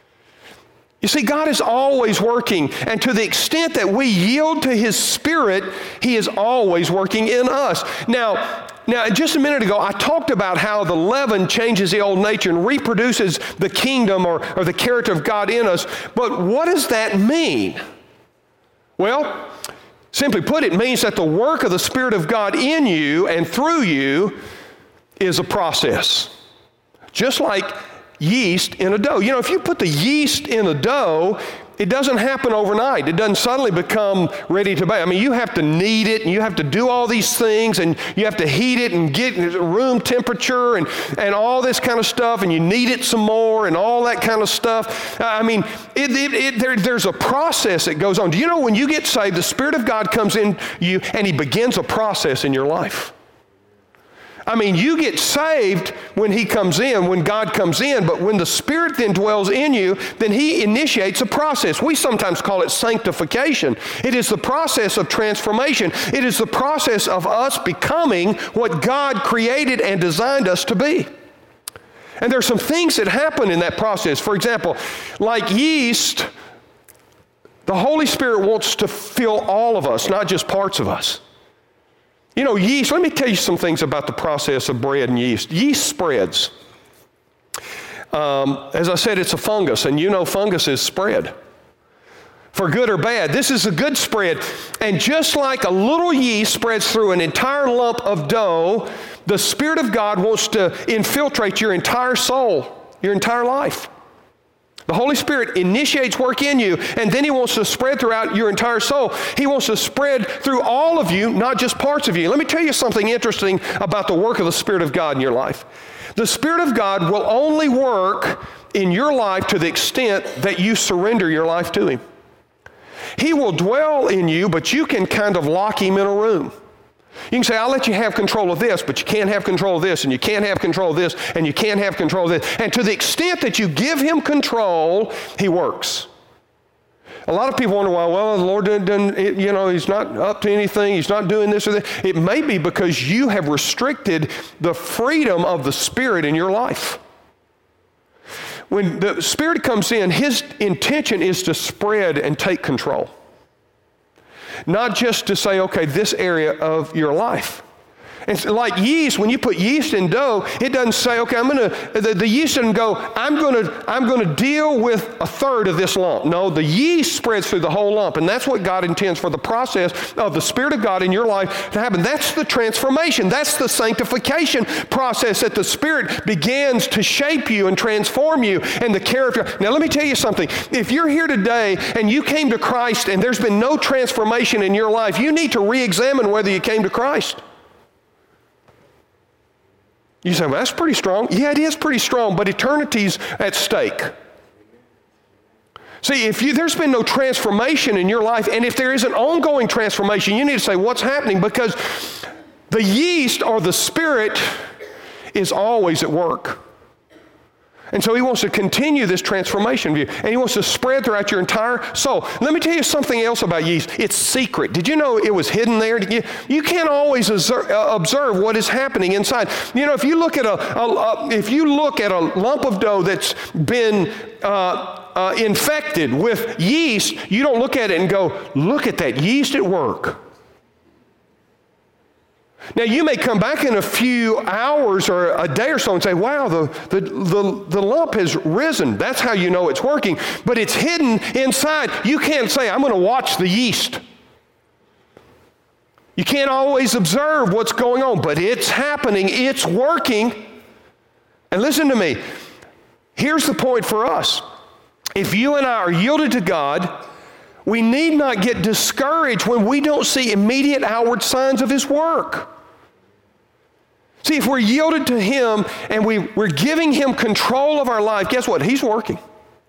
You see, God is always working, and to the extent that we yield to His Spirit, He is always working in us. Now, now, just a minute ago, I talked about how the leaven changes the old nature and reproduces the kingdom or, or the character of God in us. But what does that mean? Well, simply put, it means that the work of the Spirit of God in you and through you is a process. Just like yeast in a dough. You know, if you put the yeast in a dough, it doesn't happen overnight. It doesn't suddenly become ready to bake. I mean, you have to knead it, and you have to do all these things, and you have to heat it and get room temperature and, and all this kind of stuff, and you knead it some more and all that kind of stuff. I mean, it, it, it, there, there's a process that goes on. Do you know when you get saved, the Spirit of God comes in you, and He begins a process in your life? I mean, you get saved when He comes in, when God comes in, but when the Spirit then dwells in you, then He initiates a process. We sometimes call it sanctification. It is the process of transformation. It is the process of us becoming what God created and designed us to be. And there are some things that happen in that process. For example, like yeast, the Holy Spirit wants to fill all of us, not just parts of us. You know, yeast, let me tell you some things about the process of bread and yeast. Yeast spreads. Um, as I said, it's a fungus, and you know funguses spread. For good or bad, this is a good spread. And just like a little yeast spreads through an entire lump of dough, the Spirit of God wants to infiltrate your entire soul, your entire life. The Holy Spirit initiates work in you, and then he wants to spread throughout your entire soul. He wants to spread through all of you, not just parts of you. Let me tell you something interesting about the work of the Spirit of God in your life. The Spirit of God will only work in your life to the extent that you surrender your life to him. He will dwell in you, but you can kind of lock him in a room. You can say, I'll let you have control of this, but you can't have control of this, and you can't have control of this, and you can't have control of this. And to the extent that you give him control, he works. A lot of people wonder why, well, the Lord doesn't, you know, he's not up to anything, he's not doing this or that. It may be because you have restricted the freedom of the Spirit in your life. When the Spirit comes in, his intention is to spread and take control. Not just to say, okay, this area of your life. It's like yeast. When you put yeast in dough, it doesn't say, okay, I'm going to, the, the yeast doesn't go, I'm going to, I'm going to deal with a third of this lump. No, the yeast spreads through the whole lump. And that's what God intends for the process of the Spirit of God in your life to happen. That's the transformation. That's the sanctification process that the Spirit begins to shape you and transform you and the character. Now, let me tell you something. If you're here today and you came to Christ and there's been no transformation in your life, you need to re-examine whether you came to Christ. You say, well, that's pretty strong. Yeah, it is pretty strong, but eternity's at stake. See, if you, there's been no transformation in your life, and if there is an ongoing transformation, you need to say, what's happening? Because the yeast or the Spirit is always at work. And so he wants to continue this transformation view, and he wants to spread throughout your entire soul. Let me tell you something else about yeast. It's secret. Did you know it was hidden there? You, you can't always observe, uh, observe what is happening inside. You know, if you look at a, a, a if you look at a lump of dough that's been uh, uh, infected with yeast, you don't look at it and go, look at that yeast at work. Now, you may come back in a few hours or a day or so and say, wow, the, the, the, the lump has risen. That's how you know it's working. But it's hidden inside. You can't say, I'm going to watch the yeast. You can't always observe what's going on, but it's happening. It's working. And listen to me. Here's the point for us. If you and I are yielded to God, we need not get discouraged when we don't see immediate outward signs of his work. See, if we're yielded to him and we, we're giving him control of our life, guess what? He's working.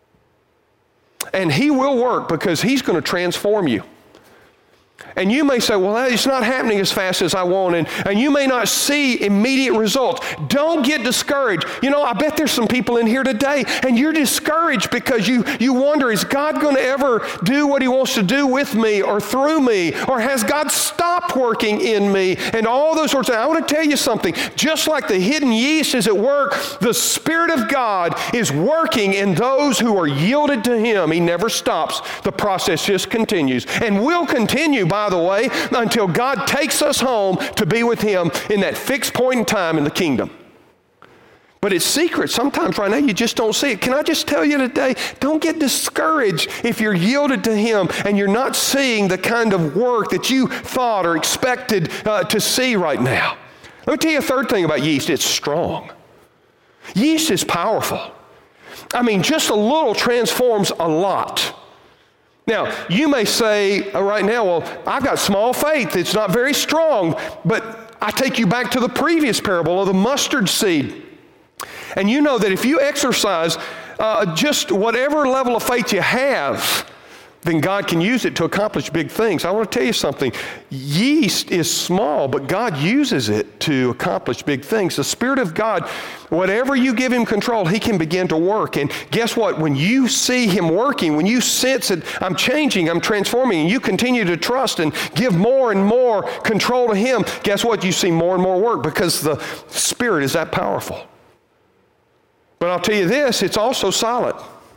And he will work because he's going to transform you. And you may say, well, it's not happening as fast as I want, and, and you may not see immediate results. Don't get discouraged. You know, I bet there's some people in here today, and you're discouraged because you, you wonder, is God going to ever do what he wants to do with me or through me? Or has God stopped working in me? And all those sorts of things. I want to tell you something. Just like the hidden yeast is at work, the Spirit of God is working in those who are yielded to him. He never stops. The process just continues and will continue, by the way, until God takes us home to be with him in that fixed point in time in the kingdom. But it's secret. Sometimes right now you just don't see it. Can I just tell you today, don't get discouraged if you're yielded to him and you're not seeing the kind of work that you thought or expected uh, to see right now. Let me tell you a third thing about yeast. It's strong. Yeast is powerful. I mean, just a little transforms a lot. Now, you may say uh, right now, well, I've got small faith. It's not very strong. But I take you back to the previous parable of the mustard seed. And you know that if you exercise uh, just whatever level of faith you have, then God can use it to accomplish big things. I want to tell you something. Yeast is small, but God uses it to accomplish big things. The Spirit of God, whatever you give him control, he can begin to work. And guess what? When you see him working, when you sense that I'm changing, I'm transforming, and you continue to trust and give more and more control to him, guess what? You see more and more work because the Spirit is that powerful. But I'll tell you this, it's also solid.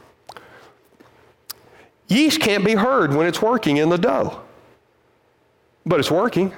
Yeast can't be heard when it's working in the dough, but it's working.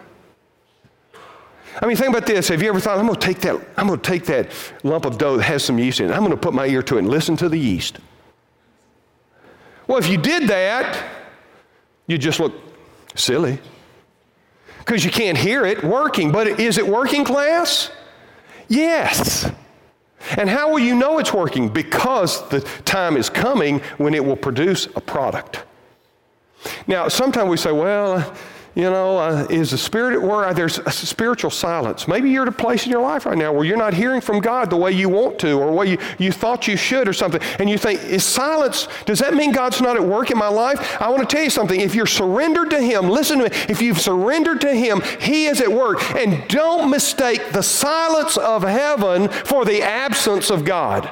I mean, think about this. Have you ever thought, I'm going to take that, I'm going to take that lump of dough that has some yeast in it, I'm going to put my ear to it and listen to the yeast. Well, if you did that, you'd just look silly because you can't hear it working. But is it working, class? Yes. And how will you know it's working? Because the time is coming when it will produce a product. Now, sometimes we say, well, you know, uh, is the Spirit at work? There's a spiritual silence. Maybe you're at a place in your life right now where you're not hearing from God the way you want to or the way you, you thought you should or something. And you think, is silence, does that mean God's not at work in my life? I want to tell you something. If you're surrendered to Him, listen to me. If you've surrendered to Him, He is at work. And don't mistake the silence of heaven for the absence of God.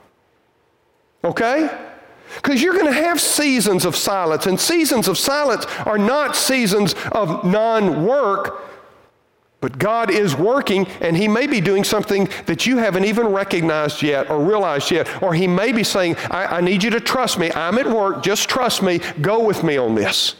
Okay? Because you're going to have seasons of silence, and seasons of silence are not seasons of non-work, but God is working, and He may be doing something that you haven't even recognized yet or realized yet, or He may be saying, I, I need you to trust me. I'm at work. Just trust me. Go with me on this.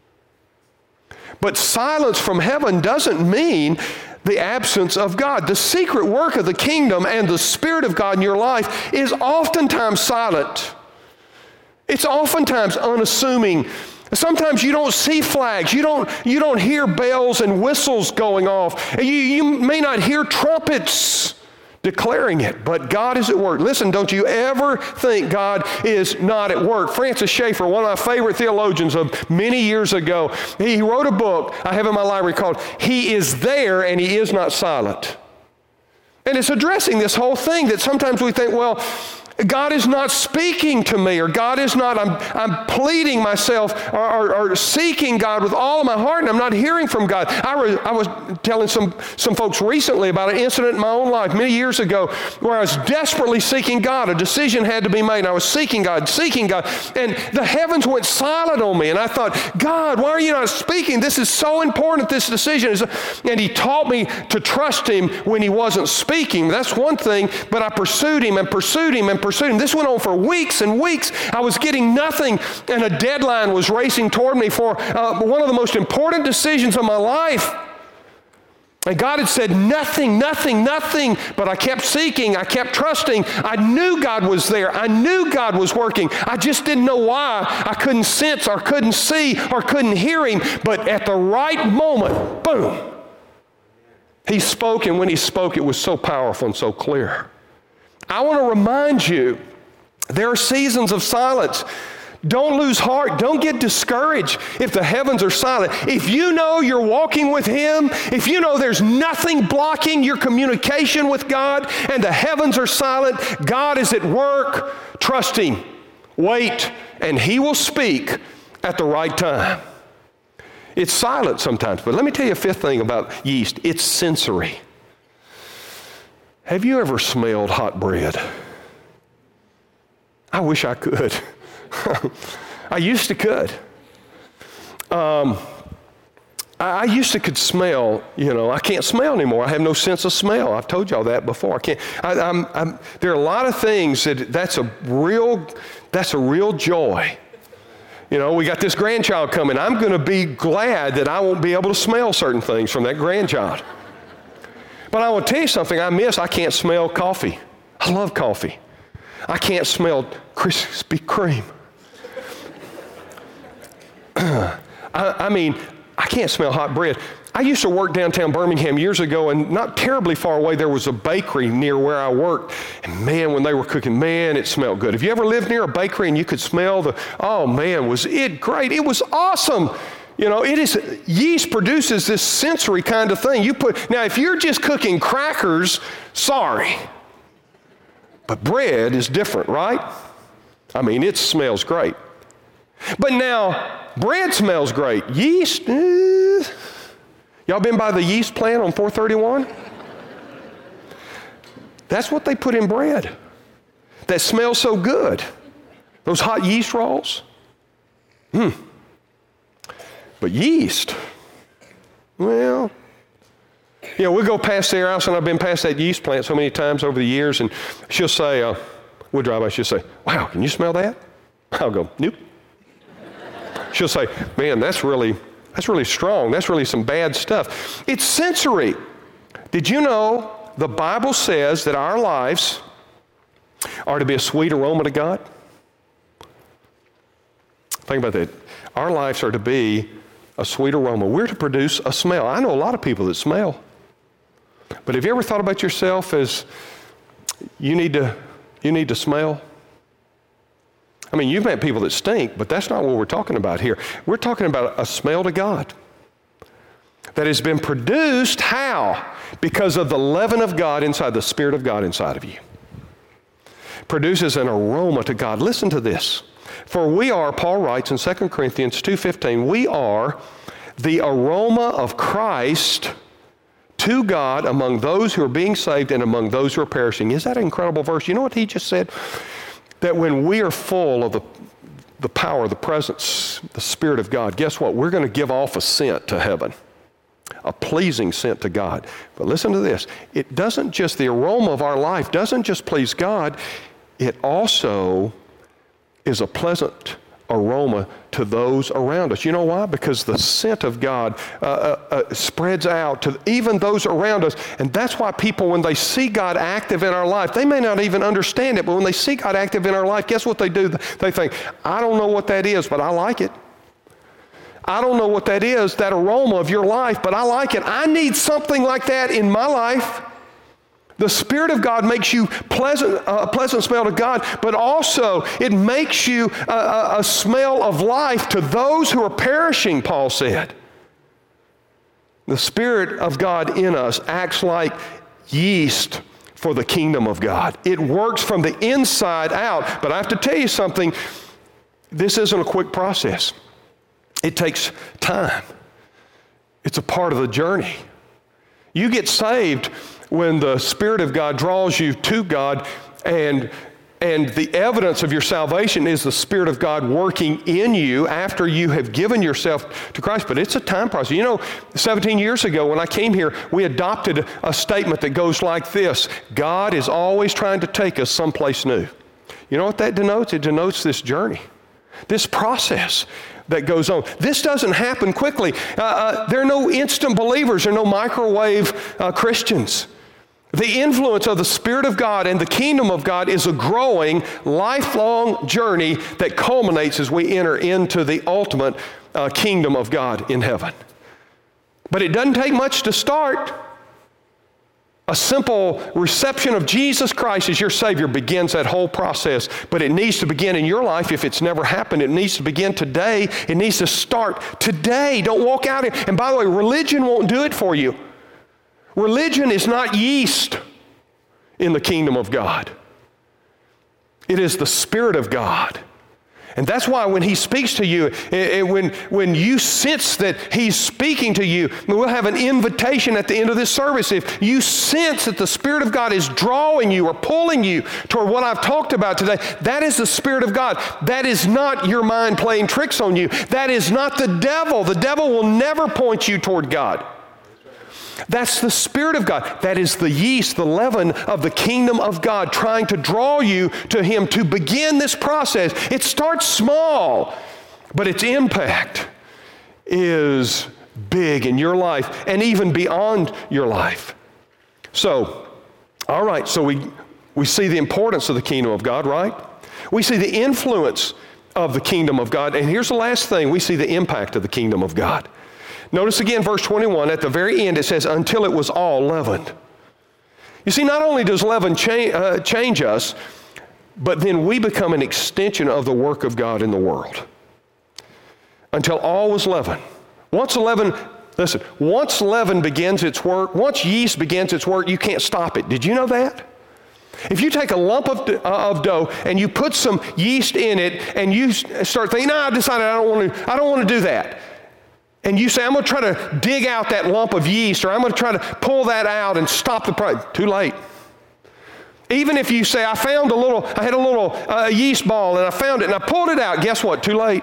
But silence from heaven doesn't mean the absence of God. The secret work of the kingdom and the Spirit of God in your life is oftentimes silent. It's oftentimes unassuming. Sometimes you don't see flags. You don't, you don't hear bells and whistles going off. You, you may not hear trumpets declaring it, but God is at work. Listen, don't you ever think God is not at work. Francis Schaeffer, one of my favorite theologians of many years ago, he wrote a book I have in my library called He Is There and He Is Not Silent. And it's addressing this whole thing that sometimes we think, well, God is not speaking to me, or God is not, I'm, I'm pleading myself or, or, or seeking God with all of my heart, and I'm not hearing from God. I, re, I was telling some, some folks recently about an incident in my own life many years ago where I was desperately seeking God. A decision had to be made, and I was seeking God, seeking God, and the heavens went silent on me, and I thought, God, why are you not speaking? This is so important, this decision. And He taught me to trust Him when He wasn't speaking. That's one thing, but I pursued Him and pursued Him and pursued Him. This went on for weeks and weeks. I was getting nothing, and a deadline was racing toward me for uh, one of the most important decisions of my life. And God had said nothing, nothing, nothing, but I kept seeking, I kept trusting. I knew God was there. I knew God was working. I just didn't know why. I couldn't sense or couldn't see or couldn't hear Him, but at the right moment, boom, He spoke, and when He spoke, it was so powerful and so clear. I want to remind you, there are seasons of silence. Don't lose heart. Don't get discouraged if the heavens are silent. If you know you're walking with Him, if you know there's nothing blocking your communication with God and the heavens are silent, God is at work, trust Him. Wait, and He will speak at the right time. It's silent sometimes, but let me tell you a fifth thing about yeast. It's sensory. Have you ever smelled hot bread? I wish I could. I used to could. Um, I, I used to could smell, you know, I can't smell anymore. I have no sense of smell. I've told y'all that before. I can't, I, I'm, I'm, there are a lot of things that that's a real, that's a real joy. You know, we got this grandchild coming. I'm going to be glad that I won't be able to smell certain things from that grandchild. But I will tell you something I miss. I can't smell coffee. I love coffee. I can't smell Krispy Kreme. I, I mean, I can't smell hot bread. I used to work downtown Birmingham years ago, and not terribly far away, there was a bakery near where I worked. And man, when they were cooking, man, it smelled good. Have you ever lived near a bakery and you could smell the, oh man, was it great? It was awesome. You know, it is, yeast produces this sensory kind of thing. You put, now if you're just cooking crackers, sorry. But bread is different, right? I mean, it smells great. But now, bread smells great. Yeast, eh. Y'all been by the yeast plant on four thirty-one? That's what they put in bread that smells so good. Those hot yeast rolls. Hmm. But yeast, well, you know, we'll go past their house, and I've been past that yeast plant so many times over the years, and she'll say, uh, we'll drive by, she'll say, wow, can you smell that? I'll go, nope. She'll say, man, that's really, that's really strong. That's really some bad stuff. It's sensory. Did you know the Bible says that our lives are to be a sweet aroma to God? Think about that. Our lives are to be a sweet aroma. We're to produce a smell. I know a lot of people that smell. But have you ever thought about yourself as you need to, you need to smell? I mean, you've met people that stink, but that's not what we're talking about here. We're talking about a smell to God that has been produced, how? Because of the leaven of God inside, the Spirit of God inside of you. Produces an aroma to God. Listen to this. For we are, Paul writes in Second Corinthians two fifteen, we are the aroma of Christ to God among those who are being saved and among those who are perishing. Is that an incredible verse? You know what he just said? That when we are full of the, the power, the presence, the Spirit of God, guess what? We're going to give off a scent to heaven, a pleasing scent to God. But listen to this. It doesn't just, the aroma of our life doesn't just please God, it also is a pleasant aroma to those around us. You know why? Because the scent of God uh, uh, uh, spreads out to even those around us. And that's why people, when they see God active in our life, they may not even understand it, but when they see God active in our life, guess what they do? They think, I don't know what that is, but I like it. I don't know what that is, that aroma of your life, but I like it. I need something like that in my life. The Spirit of God makes you pleasant, a uh, pleasant smell to God, but also it makes you a, a, a smell of life to those who are perishing, Paul said. The Spirit of God in us acts like yeast for the kingdom of God. It works from the inside out, but I have to tell you something, this isn't a quick process. It takes time. It's a part of the journey. You get saved when the Spirit of God draws you to God, and, and the evidence of your salvation is the Spirit of God working in you after you have given yourself to Christ. But it's a time process. You know, seventeen years ago when I came here, we adopted a statement that goes like this: God is always trying to take us someplace new. You know what that denotes? It denotes this journey, this process that goes on. This doesn't happen quickly. Uh, uh, there are no instant believers. There are no microwave uh, Christians. The influence of the Spirit of God and the kingdom of God is a growing, lifelong journey that culminates as we enter into the ultimate uh, kingdom of God in heaven. But it doesn't take much to start. A simple reception of Jesus Christ as your Savior begins that whole process, but it needs to begin in your life. If it's never happened, it needs to begin today. It needs to start today. Don't walk out here. And by the way, religion won't do it for you. Religion is not yeast in the kingdom of God. It is the Spirit of God. And that's why when He speaks to you, when, when you sense that He's speaking to you, we'll have an invitation at the end of this service. If you sense that the Spirit of God is drawing you or pulling you toward what I've talked about today, that is the Spirit of God. That is not your mind playing tricks on you. That is not the devil. The devil will never point you toward God. That's the Spirit of God. That is the yeast, the leaven of the kingdom of God, trying to draw you to Him to begin this process. It starts small, but its impact is big in your life and even beyond your life. So, all right, so we, we see the importance of the kingdom of God, right? We see the influence of the kingdom of God. And here's the last thing, we see the impact of the kingdom of God. Notice again, verse twenty-one, at the very end it says, until it was all leavened. You see, not only does leaven cha- uh, change us, but then we become an extension of the work of God in the world. Until all was leavened. Once leaven, listen, once leaven begins its work, once yeast begins its work, you can't stop it. Did you know that? If you take a lump of, uh, of dough and you put some yeast in it and you start thinking, no, I decided I don't want to, I don't want to do that. And you say, I'm going to try to dig out that lump of yeast, or I'm going to try to pull that out and stop the process. Too late. Even if you say, I found a little, I had a little uh, yeast ball and I found it and I pulled it out, guess what? Too late.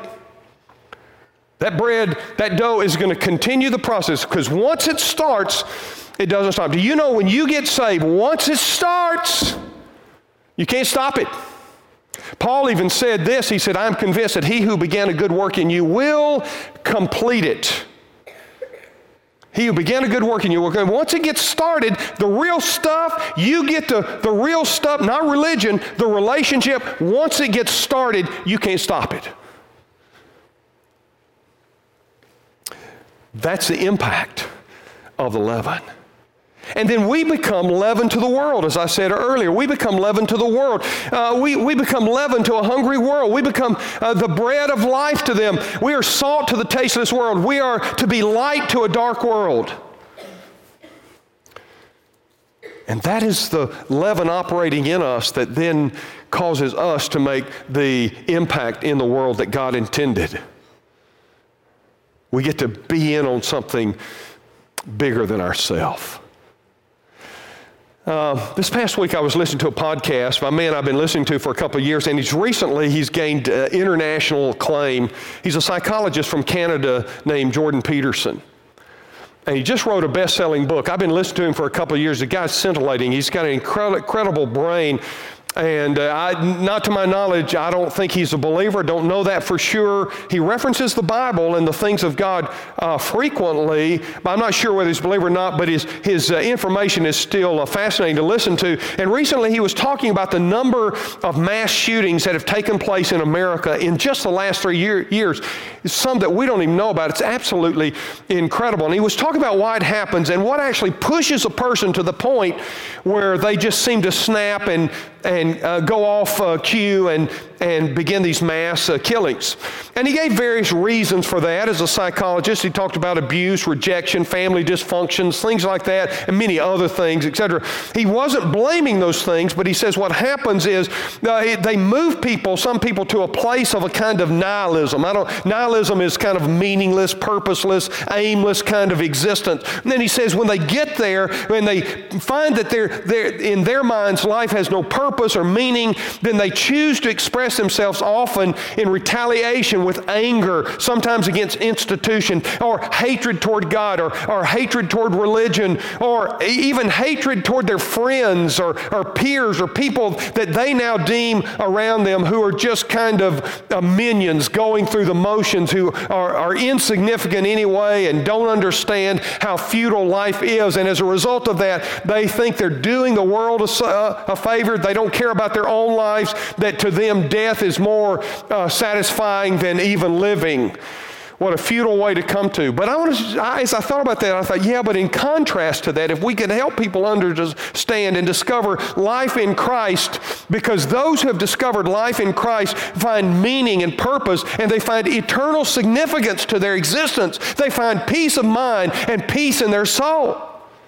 That bread, that dough is going to continue the process, because once it starts, it doesn't stop. Do you know when you get saved, once it starts, you can't stop it. Paul even said this, he said, I'm convinced that he who began a good work in you will complete it. He who began a good work in you will complete it. Once it gets started, the real stuff, you get the, the real stuff, not religion, the relationship. Once it gets started, you can't stop it. That's the impact of the leaven. And then we become leaven to the world, as I said earlier. We become leaven to the world. Uh, we, we become leaven to a hungry world. We become uh, the bread of life to them. We are salt to the tasteless world. We are to be light to a dark world. And that is the leaven operating in us that then causes us to make the impact in the world that God intended. We get to be in on something bigger than ourselves. Uh, this past week I was listening to a podcast by a man I've been listening to for a couple of years, and he's recently he's gained uh, international acclaim. He's a psychologist from Canada named Jordan Peterson. And he just wrote a best-selling book. I've been listening to him for a couple of years. The guy's scintillating. He's got an incredible, incredible brain. And uh, I, not to my knowledge, I don't think he's a believer. Don't know that for sure. He references the Bible and the things of God uh, frequently, but I'm not sure whether he's a believer or not, but his, his uh, information is still uh, fascinating to listen to. And recently he was talking about the number of mass shootings that have taken place in America in just the last three year, years. It's some that we don't even know about. It's absolutely incredible. And he was talking about why it happens and what actually pushes a person to the point where they just seem to snap and and uh, go off uh, cue and, and begin these mass uh, killings. And he gave various reasons for that. As a psychologist, he talked about abuse, rejection, family dysfunctions, things like that, and many other things, et cetera. He wasn't blaming those things, but he says what happens is uh, it, they move people, some people, to a place of a kind of nihilism. I don't, nihilism is kind of meaningless, purposeless, aimless kind of existence. And then he says when they get there, when they find that they're, they're in their minds life has no purpose or meaning, then they choose to express themselves often in retaliation with anger, sometimes against institution, or hatred toward God, or, or hatred toward religion, or even hatred toward their friends or, or peers or people that they now deem around them who are just kind of uh, minions going through the motions, who are, are insignificant anyway and don't understand how futile life is. And as a result of that, they think they're doing the world a, a favor. They don't care about their own lives, that to them death is more uh, satisfying than even living. What a futile way to come to. But I want to, as I thought about that, I thought, yeah, but in contrast to that, if we could help people understand and discover life in Christ, because those who have discovered life in Christ find meaning and purpose, and they find eternal significance to their existence. They find peace of mind and peace in their soul.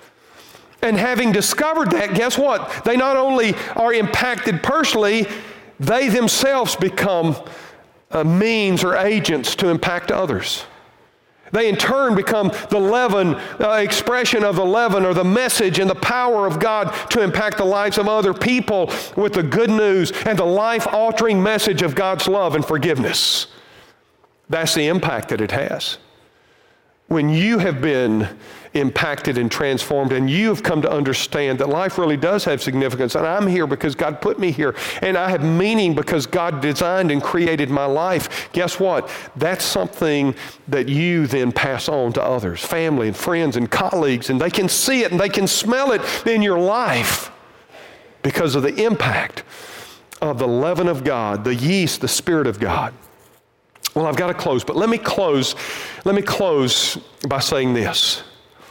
And having discovered that, guess what? They not only are impacted personally, they themselves become uh, means or agents to impact others. They in turn become the leaven, uh, expression of the leaven or the message and the power of God to impact the lives of other people with the good news and the life-altering message of God's love and forgiveness. That's the impact that it has. When you have been impacted and transformed, and you have come to understand that life really does have significance, and I'm here because God put me here, and I have meaning because God designed and created my life, guess what? That's something that you then pass on to others, family and friends and colleagues, and they can see it and they can smell it in your life because of the impact of the leaven of God, the yeast, the Spirit of God. Well, I've got to close, but let me close, let me close by saying this.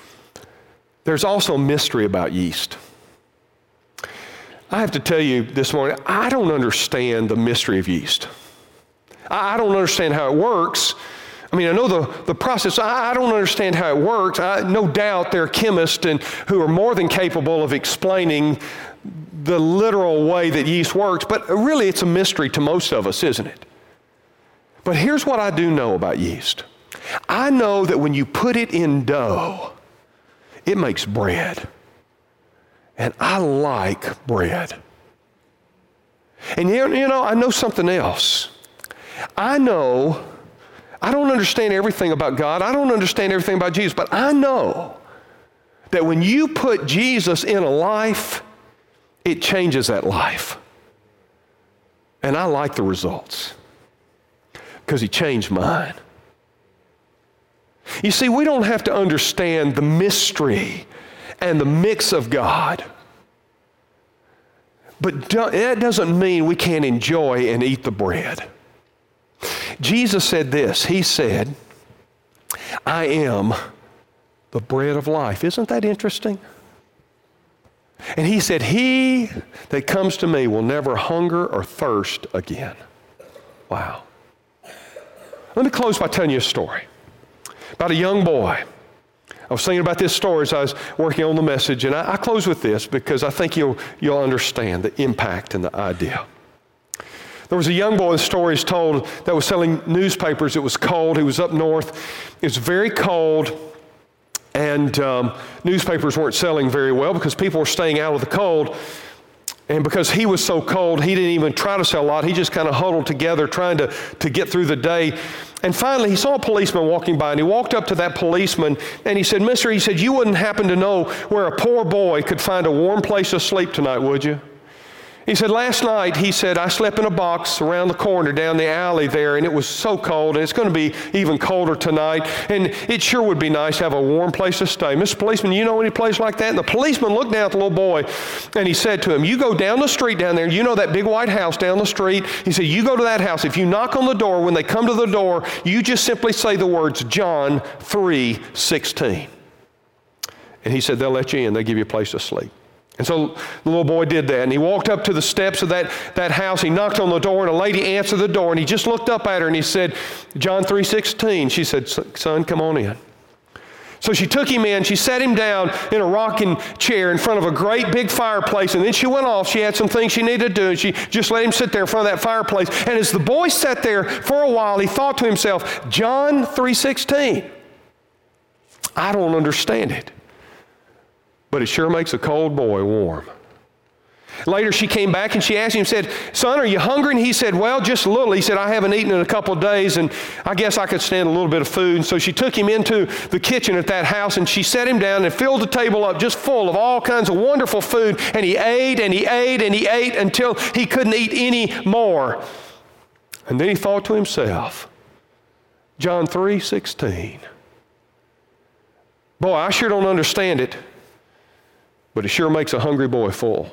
There's also a mystery about yeast. I have to tell you this morning, I don't understand the mystery of yeast. I don't understand how it works. I mean, I know the, the process. I, I don't understand how it works. I, no doubt there are chemists and, who are more than capable of explaining the literal way that yeast works, but really it's a mystery to most of us, isn't it? But here's what I do know about yeast. I know that when you put it in dough, it makes bread. And I like bread. And you know, I know something else. I know, I don't understand everything about God. I don't understand everything about Jesus, but I know that when you put Jesus in a life, it changes that life. And I like the results because he changed mine. You see, we don't have to understand the mystery and the mix of God. But that doesn't mean we can't enjoy and eat the bread. Jesus said this. He said, I am the bread of life. Isn't that interesting? And he said, he that comes to me will never hunger or thirst again. Wow. Let me close by telling you a story about a young boy. I was thinking about this story as I was working on the message, and I, I close with this because I think you'll, you'll understand the impact and the idea. There was a young boy, the story is told, that was selling newspapers. It was cold. He was up north. It was very cold, and um, newspapers weren't selling very well because people were staying out of the cold. And because he was so cold, he didn't even try to sell a lot. He just kind of huddled together trying to, to get through the day. And finally, he saw a policeman walking by, and he walked up to that policeman, and he said, Mister, he said, you wouldn't happen to know where a poor boy could find a warm place to sleep tonight, would you? He said, last night, he said, I slept in a box around the corner down the alley there, and it was so cold, and it's going to be even colder tonight, and it sure would be nice to have a warm place to stay. Mister Policeman, you know any place like that? And the policeman looked down at the little boy, and he said to him, you go down the street down there, you know that big white house down the street? He said, you go to that house. If you knock on the door, when they come to the door, you just simply say the words, John three sixteen. And he said, they'll let you in. They'll give you a place to sleep. And so the little boy did that, and he walked up to the steps of that, that house. He knocked on the door, and a lady answered the door, and he just looked up at her, and he said, John three sixteen. She said, son, come on in. So she took him in. She sat him down in a rocking chair in front of a great big fireplace, and then she went off. She had some things she needed to do, and she just let him sit there in front of that fireplace. And as the boy sat there for a while, he thought to himself, John three sixteen. I don't understand it. But it sure makes a cold boy warm. Later, she came back and she asked him, said, son, are you hungry? And he said, well, just a little. He said, I haven't eaten in a couple of days, and I guess I could stand a little bit of food. And so she took him into the kitchen at that house, and she set him down and filled the table up just full of all kinds of wonderful food. And he ate and he ate and he ate until he couldn't eat any more. And then he thought to himself, John three sixteen. Boy, I sure don't understand it, but it sure makes a hungry boy full.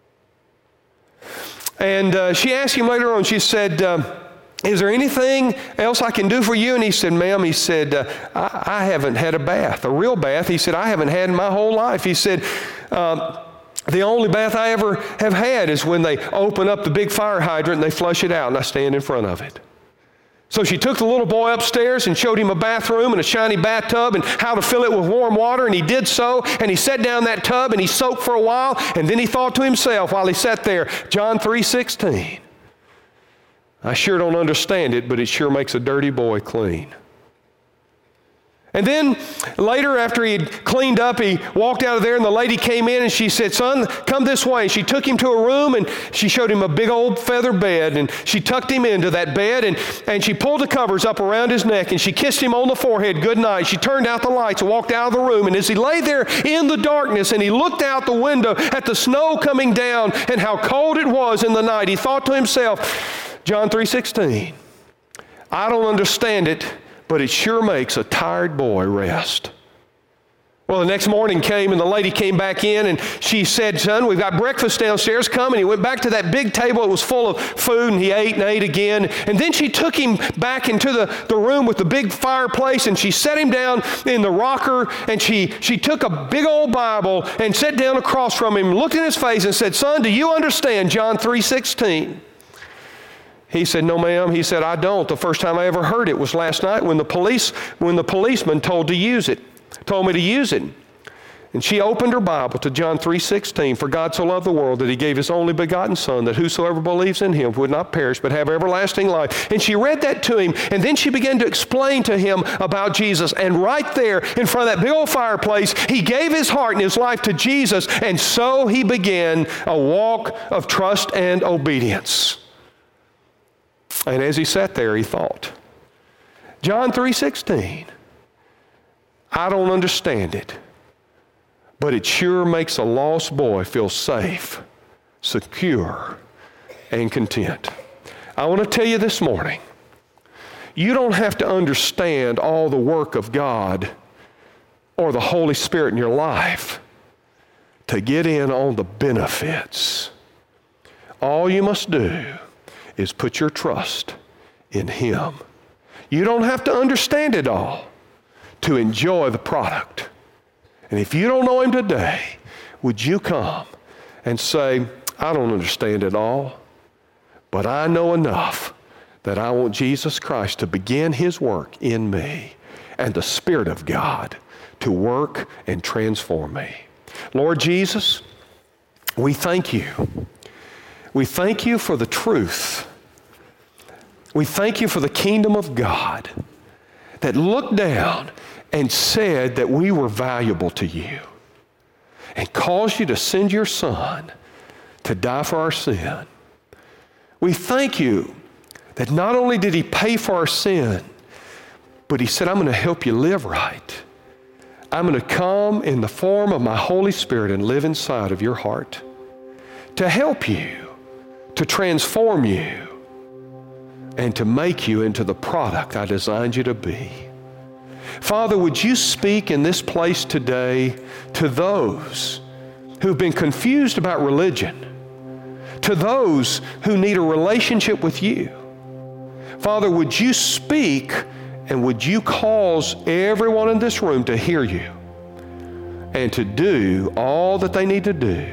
And uh, she asked him later on, she said, uh, is there anything else I can do for you? And he said, ma'am, he said, uh, I, I haven't had a bath, a real bath. He said, I haven't had in my whole life. He said, um, the only bath I ever have had is when they open up the big fire hydrant and they flush it out, and I stand in front of it. So she took the little boy upstairs and showed him a bathroom and a shiny bathtub and how to fill it with warm water, and he did so, and he sat down in that tub and he soaked for a while, and then he thought to himself while he sat there, John three sixteen. I sure don't understand it, but it sure makes a dirty boy clean. And then later, after he had cleaned up, he walked out of there, and the lady came in and she said, son, come this way. And she took him to a room, and she showed him a big old feather bed, and she tucked him into that bed, and, and she pulled the covers up around his neck, and she kissed him on the forehead good night. She turned out the lights and walked out of the room, and as he lay there in the darkness and he looked out the window at the snow coming down and how cold it was in the night, he thought to himself, John three sixteen, I don't understand it, but it sure makes a tired boy rest. Well, the next morning came, and the lady came back in, and she said, son, we've got breakfast downstairs. Come. And he went back to that big table. It was full of food, and he ate and ate again. And then she took him back into the, the room with the big fireplace, and she set him down in the rocker, and she, she took a big old Bible and sat down across from him, looked in his face, and said, son, do you understand John three sixteen? He said, no, ma'am. He said, I don't. The first time I ever heard it was last night when the police, when the policeman told to use it, told me to use it. And she opened her Bible to John three sixteen. For God so loved the world that he gave his only begotten Son, that whosoever believes in him would not perish but have everlasting life. And she read that to him, and then she began to explain to him about Jesus. And right there in front of that big old fireplace, he gave his heart and his life to Jesus, and so he began a walk of trust and obedience. And as he sat there, he thought, John three sixteen, I don't understand it, but it sure makes a lost boy feel safe, secure, and content. I want to tell you this morning, you don't have to understand all the work of God or the Holy Spirit in your life to get in on the benefits. All you must do is put your trust in him. You don't have to understand it all to enjoy the product. And if you don't know him today, would you come and say, I don't understand it all, but I know enough that I want Jesus Christ to begin his work in me and the Spirit of God to work and transform me. Lord Jesus, we thank you. We thank you for the truth. We thank you for the kingdom of God that looked down and said that we were valuable to you and caused you to send your Son to die for our sin. We thank you that not only did he pay for our sin, but he said, I'm going to help you live right. I'm going to come in the form of my Holy Spirit and live inside of your heart to help you, to transform you, and to make you into the product I designed you to be. Father, would you speak in this place today to those who've been confused about religion, to those who need a relationship with you. Father, would you speak and would you cause everyone in this room to hear you and to do all that they need to do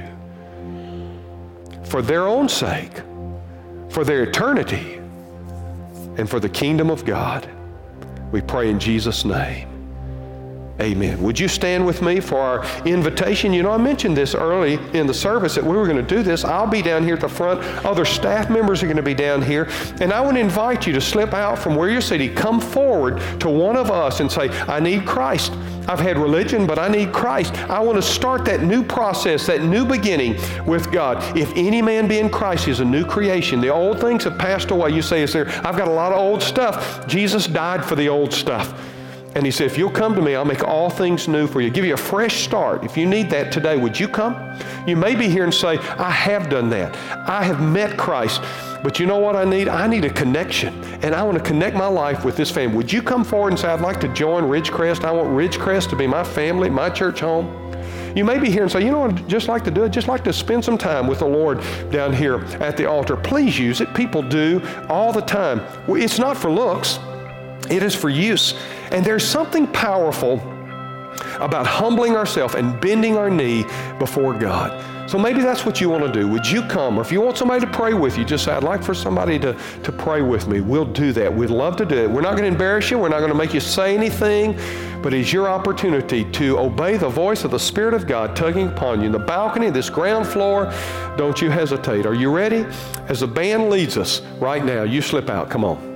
for their own sake, for their eternity, and for the kingdom of God. We pray in Jesus' name. Amen. Would you stand with me for our invitation? You know, I mentioned this early in the service that we were going to do this. I'll be down here at the front. Other staff members are going to be down here. And I would invite you to slip out from where you're sitting. Come forward to one of us and say, I need Christ. I've had religion, but I need Christ. I want to start that new process, that new beginning with God. If any man be in Christ, he's a new creation. The old things have passed away. You say, is there, I've got a lot of old stuff. Jesus died for the old stuff. And he said, if you'll come to me, I'll make all things new for you. Give you a fresh start. If you need that today, would you come? You may be here and say, I have done that. I have met Christ. But you know what I need? I need a connection. And I want to connect my life with this family. Would you come forward and say, I'd like to join Ridgecrest. I want Ridgecrest to be my family, my church home. You may be here and say, you know what I'd just like to do? I'd just like to spend some time with the Lord down here at the altar. Please use it. People do all the time. It's not for looks. It is for use. And there's something powerful about humbling ourselves and bending our knee before God. So maybe that's what you want to do. Would you come? Or if you want somebody to pray with you, just say, I'd like for somebody to, to pray with me. We'll do that. We'd love to do it. We're not going to embarrass you. We're not going to make you say anything. But it's your opportunity to obey the voice of the Spirit of God tugging upon you. In the balcony, this ground floor, don't you hesitate. Are you ready? As the band leads us right now, you slip out. Come on.